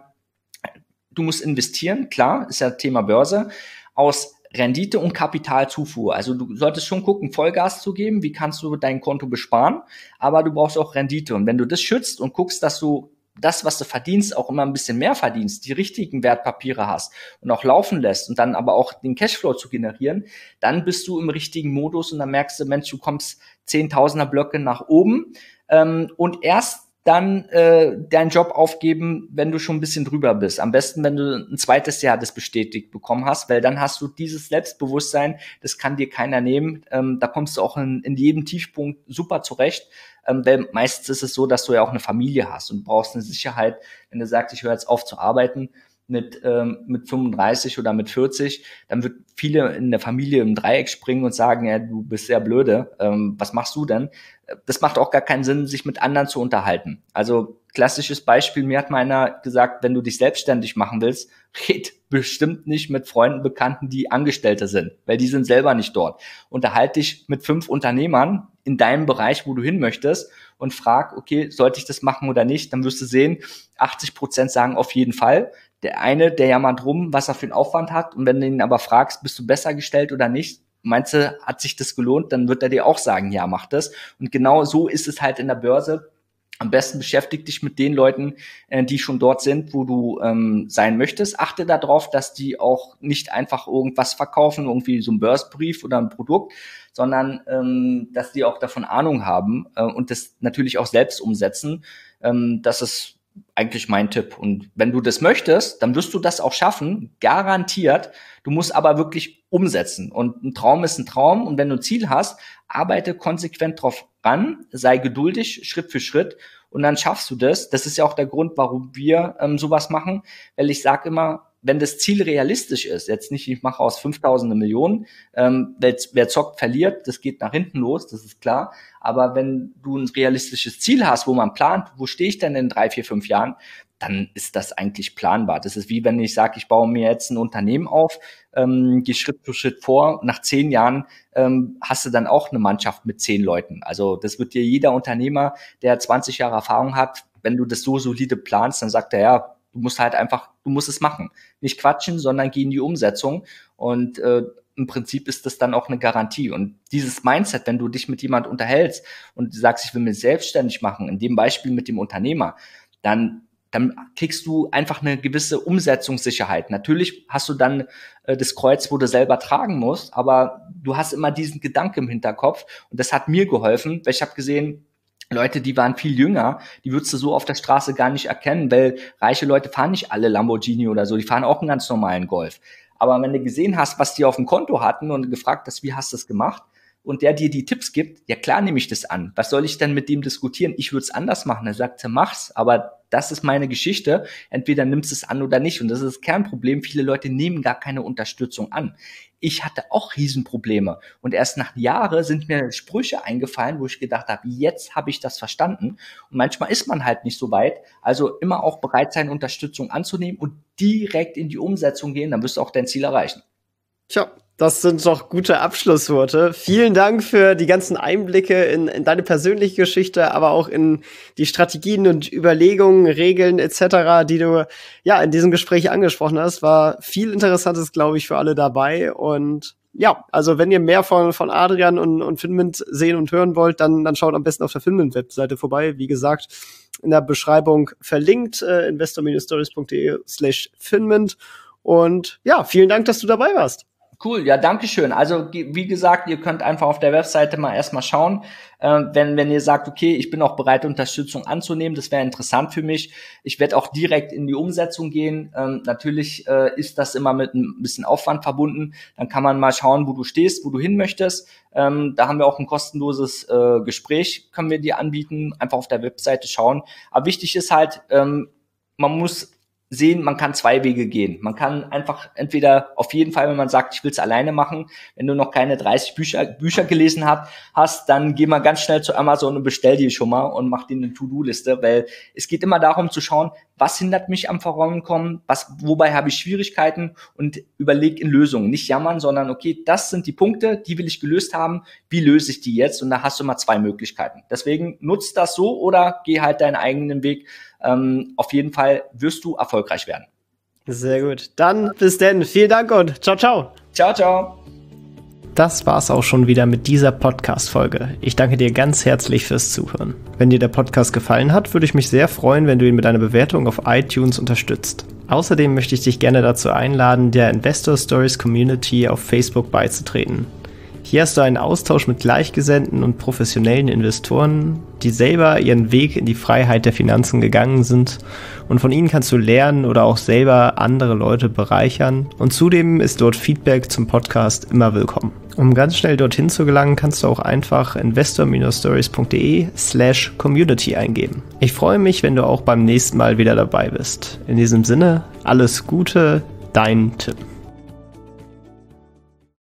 du musst investieren, klar, ist ja Thema Börse, aus Rendite und Kapitalzufuhr. Also du solltest schon gucken, Vollgas zu geben, wie kannst du dein Konto besparen, aber du brauchst auch Rendite. Und wenn du das schützt und guckst, dass du das, was du verdienst, auch immer ein bisschen mehr verdienst, die richtigen Wertpapiere hast und auch laufen lässt und dann aber auch den Cashflow zu generieren, dann bist du im richtigen Modus und dann merkst du, Mensch, du kommst Zehntausender Blöcke nach oben ähm, und erst dann äh, deinen Job aufgeben, wenn du schon ein bisschen drüber bist. Am besten, wenn du ein zweites Jahr das bestätigt bekommen hast, weil dann hast du dieses Selbstbewusstsein, das kann dir keiner nehmen. Ähm, da kommst du auch in, in jedem Tiefpunkt super zurecht, ähm, weil meistens ist es so, dass du ja auch eine Familie hast und brauchst eine Sicherheit, wenn du sagst, ich höre jetzt auf zu arbeiten, mit ähm, mit fünfunddreißig oder mit vierzig, dann wird viele in der Familie im Dreieck springen und sagen, ja, du bist sehr blöde, ähm, was machst du denn? Das macht auch gar keinen Sinn, sich mit anderen zu unterhalten. Also klassisches Beispiel, mir hat mal einer gesagt, wenn du dich selbstständig machen willst, red bestimmt nicht mit Freunden, Bekannten, die Angestellte sind, weil die sind selber nicht dort. Unterhalte dich mit fünf Unternehmern in deinem Bereich, wo du hin möchtest und frag, okay, sollte ich das machen oder nicht? Dann wirst du sehen, achtzig Prozent sagen auf jeden Fall. Der eine, der jammert rum, was er für einen Aufwand hat. Und wenn du ihn aber fragst, bist du besser gestellt oder nicht, meinst du, hat sich das gelohnt, dann wird er dir auch sagen, ja, mach das. Und genau so ist es halt in der Börse. Am besten beschäftige dich mit den Leuten, äh, die schon dort sind, wo du ähm, sein möchtest. Achte darauf, dass die auch nicht einfach irgendwas verkaufen, irgendwie so ein Börsenbrief oder ein Produkt, sondern ähm, dass die auch davon Ahnung haben äh, und das natürlich auch selbst umsetzen. Ähm, das ist eigentlich mein Tipp. Und wenn du das möchtest, dann wirst du das auch schaffen, garantiert. Du musst aber wirklich umsetzen. Und ein Traum ist ein Traum. Und wenn du ein Ziel hast, arbeite konsequent drauf ran, sei geduldig, Schritt für Schritt. Und dann schaffst du das. Das ist ja auch der Grund, warum wir ähm, sowas machen. Weil ich sage immer, wenn das Ziel realistisch ist, jetzt nicht, ich mache aus fünftausend eine Million, ähm, wer, wer zockt, verliert, das geht nach hinten los, das ist klar. Aber wenn du ein realistisches Ziel hast, wo man plant, wo stehe ich denn in drei, vier, fünf Jahren, dann ist das eigentlich planbar. Das ist wie wenn ich sage, ich baue mir jetzt ein Unternehmen auf, ähm, gehe Schritt für Schritt vor. Nach zehn Jahren ähm, hast du dann auch eine Mannschaft mit zehn Leuten. Also das wird dir jeder Unternehmer, der zwanzig Jahre Erfahrung hat, wenn du das so solide planst, dann sagt er, ja, du musst halt einfach, du musst es machen. Nicht quatschen, sondern geh in die Umsetzung. Und äh, im Prinzip ist das dann auch eine Garantie. Und dieses Mindset, wenn du dich mit jemand unterhältst und du sagst, ich will mich selbstständig machen, in dem Beispiel mit dem Unternehmer, dann dann kriegst du einfach eine gewisse Umsetzungssicherheit. Natürlich hast du dann äh, das Kreuz, wo du selber tragen musst, aber du hast immer diesen Gedanken im Hinterkopf. Und das hat mir geholfen, weil ich habe gesehen, Leute, die waren viel jünger, die würdest du so auf der Straße gar nicht erkennen, weil reiche Leute fahren nicht alle Lamborghini oder so, die fahren auch einen ganz normalen Golf. Aber wenn du gesehen hast, was die auf dem Konto hatten und gefragt hast, wie hast du das gemacht, und der dir die Tipps gibt, ja klar nehme ich das an. Was soll ich denn mit dem diskutieren? Ich würde es anders machen. Er sagt, mach's, aber das ist meine Geschichte. Entweder nimmst du es an oder nicht. Und das ist das Kernproblem. Viele Leute nehmen gar keine Unterstützung an. Ich hatte auch Riesenprobleme. Und erst nach Jahren sind mir Sprüche eingefallen, wo ich gedacht habe, jetzt habe ich das verstanden. Und manchmal ist man halt nicht so weit. Also immer auch bereit sein, Unterstützung anzunehmen und direkt in die Umsetzung gehen. Dann wirst du auch dein Ziel erreichen. Tja, das sind doch gute Abschlussworte. Vielen Dank für die ganzen Einblicke in, in deine persönliche Geschichte, aber auch in die Strategien und Überlegungen, Regeln et cetera, die du ja in diesem Gespräch angesprochen hast. War viel Interessantes, glaube ich, für alle dabei. Und ja, also wenn ihr mehr von von Adrian und, und Finmint sehen und hören wollt, dann dann schaut am besten auf der Finmint-Webseite vorbei. Wie gesagt, in der Beschreibung verlinkt äh, investor-stories.de slash Finmint. Und ja, vielen Dank, dass du dabei warst. Cool, ja, danke schön. Also wie gesagt, ihr könnt einfach auf der Webseite mal erstmal schauen, äh, wenn wenn ihr sagt, okay, ich bin auch bereit, Unterstützung anzunehmen, das wäre interessant für mich. Ich werde auch direkt in die Umsetzung gehen. Ähm, natürlich äh, ist das immer mit ein bisschen Aufwand verbunden. Dann kann man mal schauen, wo du stehst, wo du hin möchtest. Ähm, da haben wir auch ein kostenloses äh, Gespräch, können wir dir anbieten. Einfach auf der Webseite schauen. Aber wichtig ist halt, ähm, man muss sehen, man kann zwei Wege gehen. Man kann einfach entweder auf jeden Fall, wenn man sagt, ich will es alleine machen, wenn du noch keine dreißig Bücher, Bücher gelesen hast, hast, dann geh mal ganz schnell zu Amazon und bestell die schon mal und mach dir eine To-Do-Liste, weil es geht immer darum zu schauen, was hindert mich am Vorankommen, was, wobei habe ich Schwierigkeiten und überleg in Lösungen. Nicht jammern, sondern okay, das sind die Punkte, die will ich gelöst haben, wie löse ich die jetzt? Und da hast du mal zwei Möglichkeiten. Deswegen nutzt das so oder geh halt deinen eigenen Weg. Ähm, auf jeden Fall wirst du erfolgreich werden. Sehr gut. Dann bis denn. Vielen Dank und ciao, ciao. Ciao, ciao. Das war's auch schon wieder mit dieser Podcast-Folge. Ich danke dir ganz herzlich fürs Zuhören. Wenn dir der Podcast gefallen hat, würde ich mich sehr freuen, wenn du ihn mit einer Bewertung auf iTunes unterstützt. Außerdem möchte ich dich gerne dazu einladen, der Investor Stories Community auf Facebook beizutreten. Hier hast du einen Austausch mit Gleichgesinnten und professionellen Investoren, die selber ihren Weg in die Freiheit der Finanzen gegangen sind, und von ihnen kannst du lernen oder auch selber andere Leute bereichern, und zudem ist dort Feedback zum Podcast immer willkommen. Um ganz schnell dorthin zu gelangen, kannst du auch einfach investor-stories.de slash community eingeben. Ich freue mich, wenn du auch beim nächsten Mal wieder dabei bist. In diesem Sinne, alles Gute, dein Tim.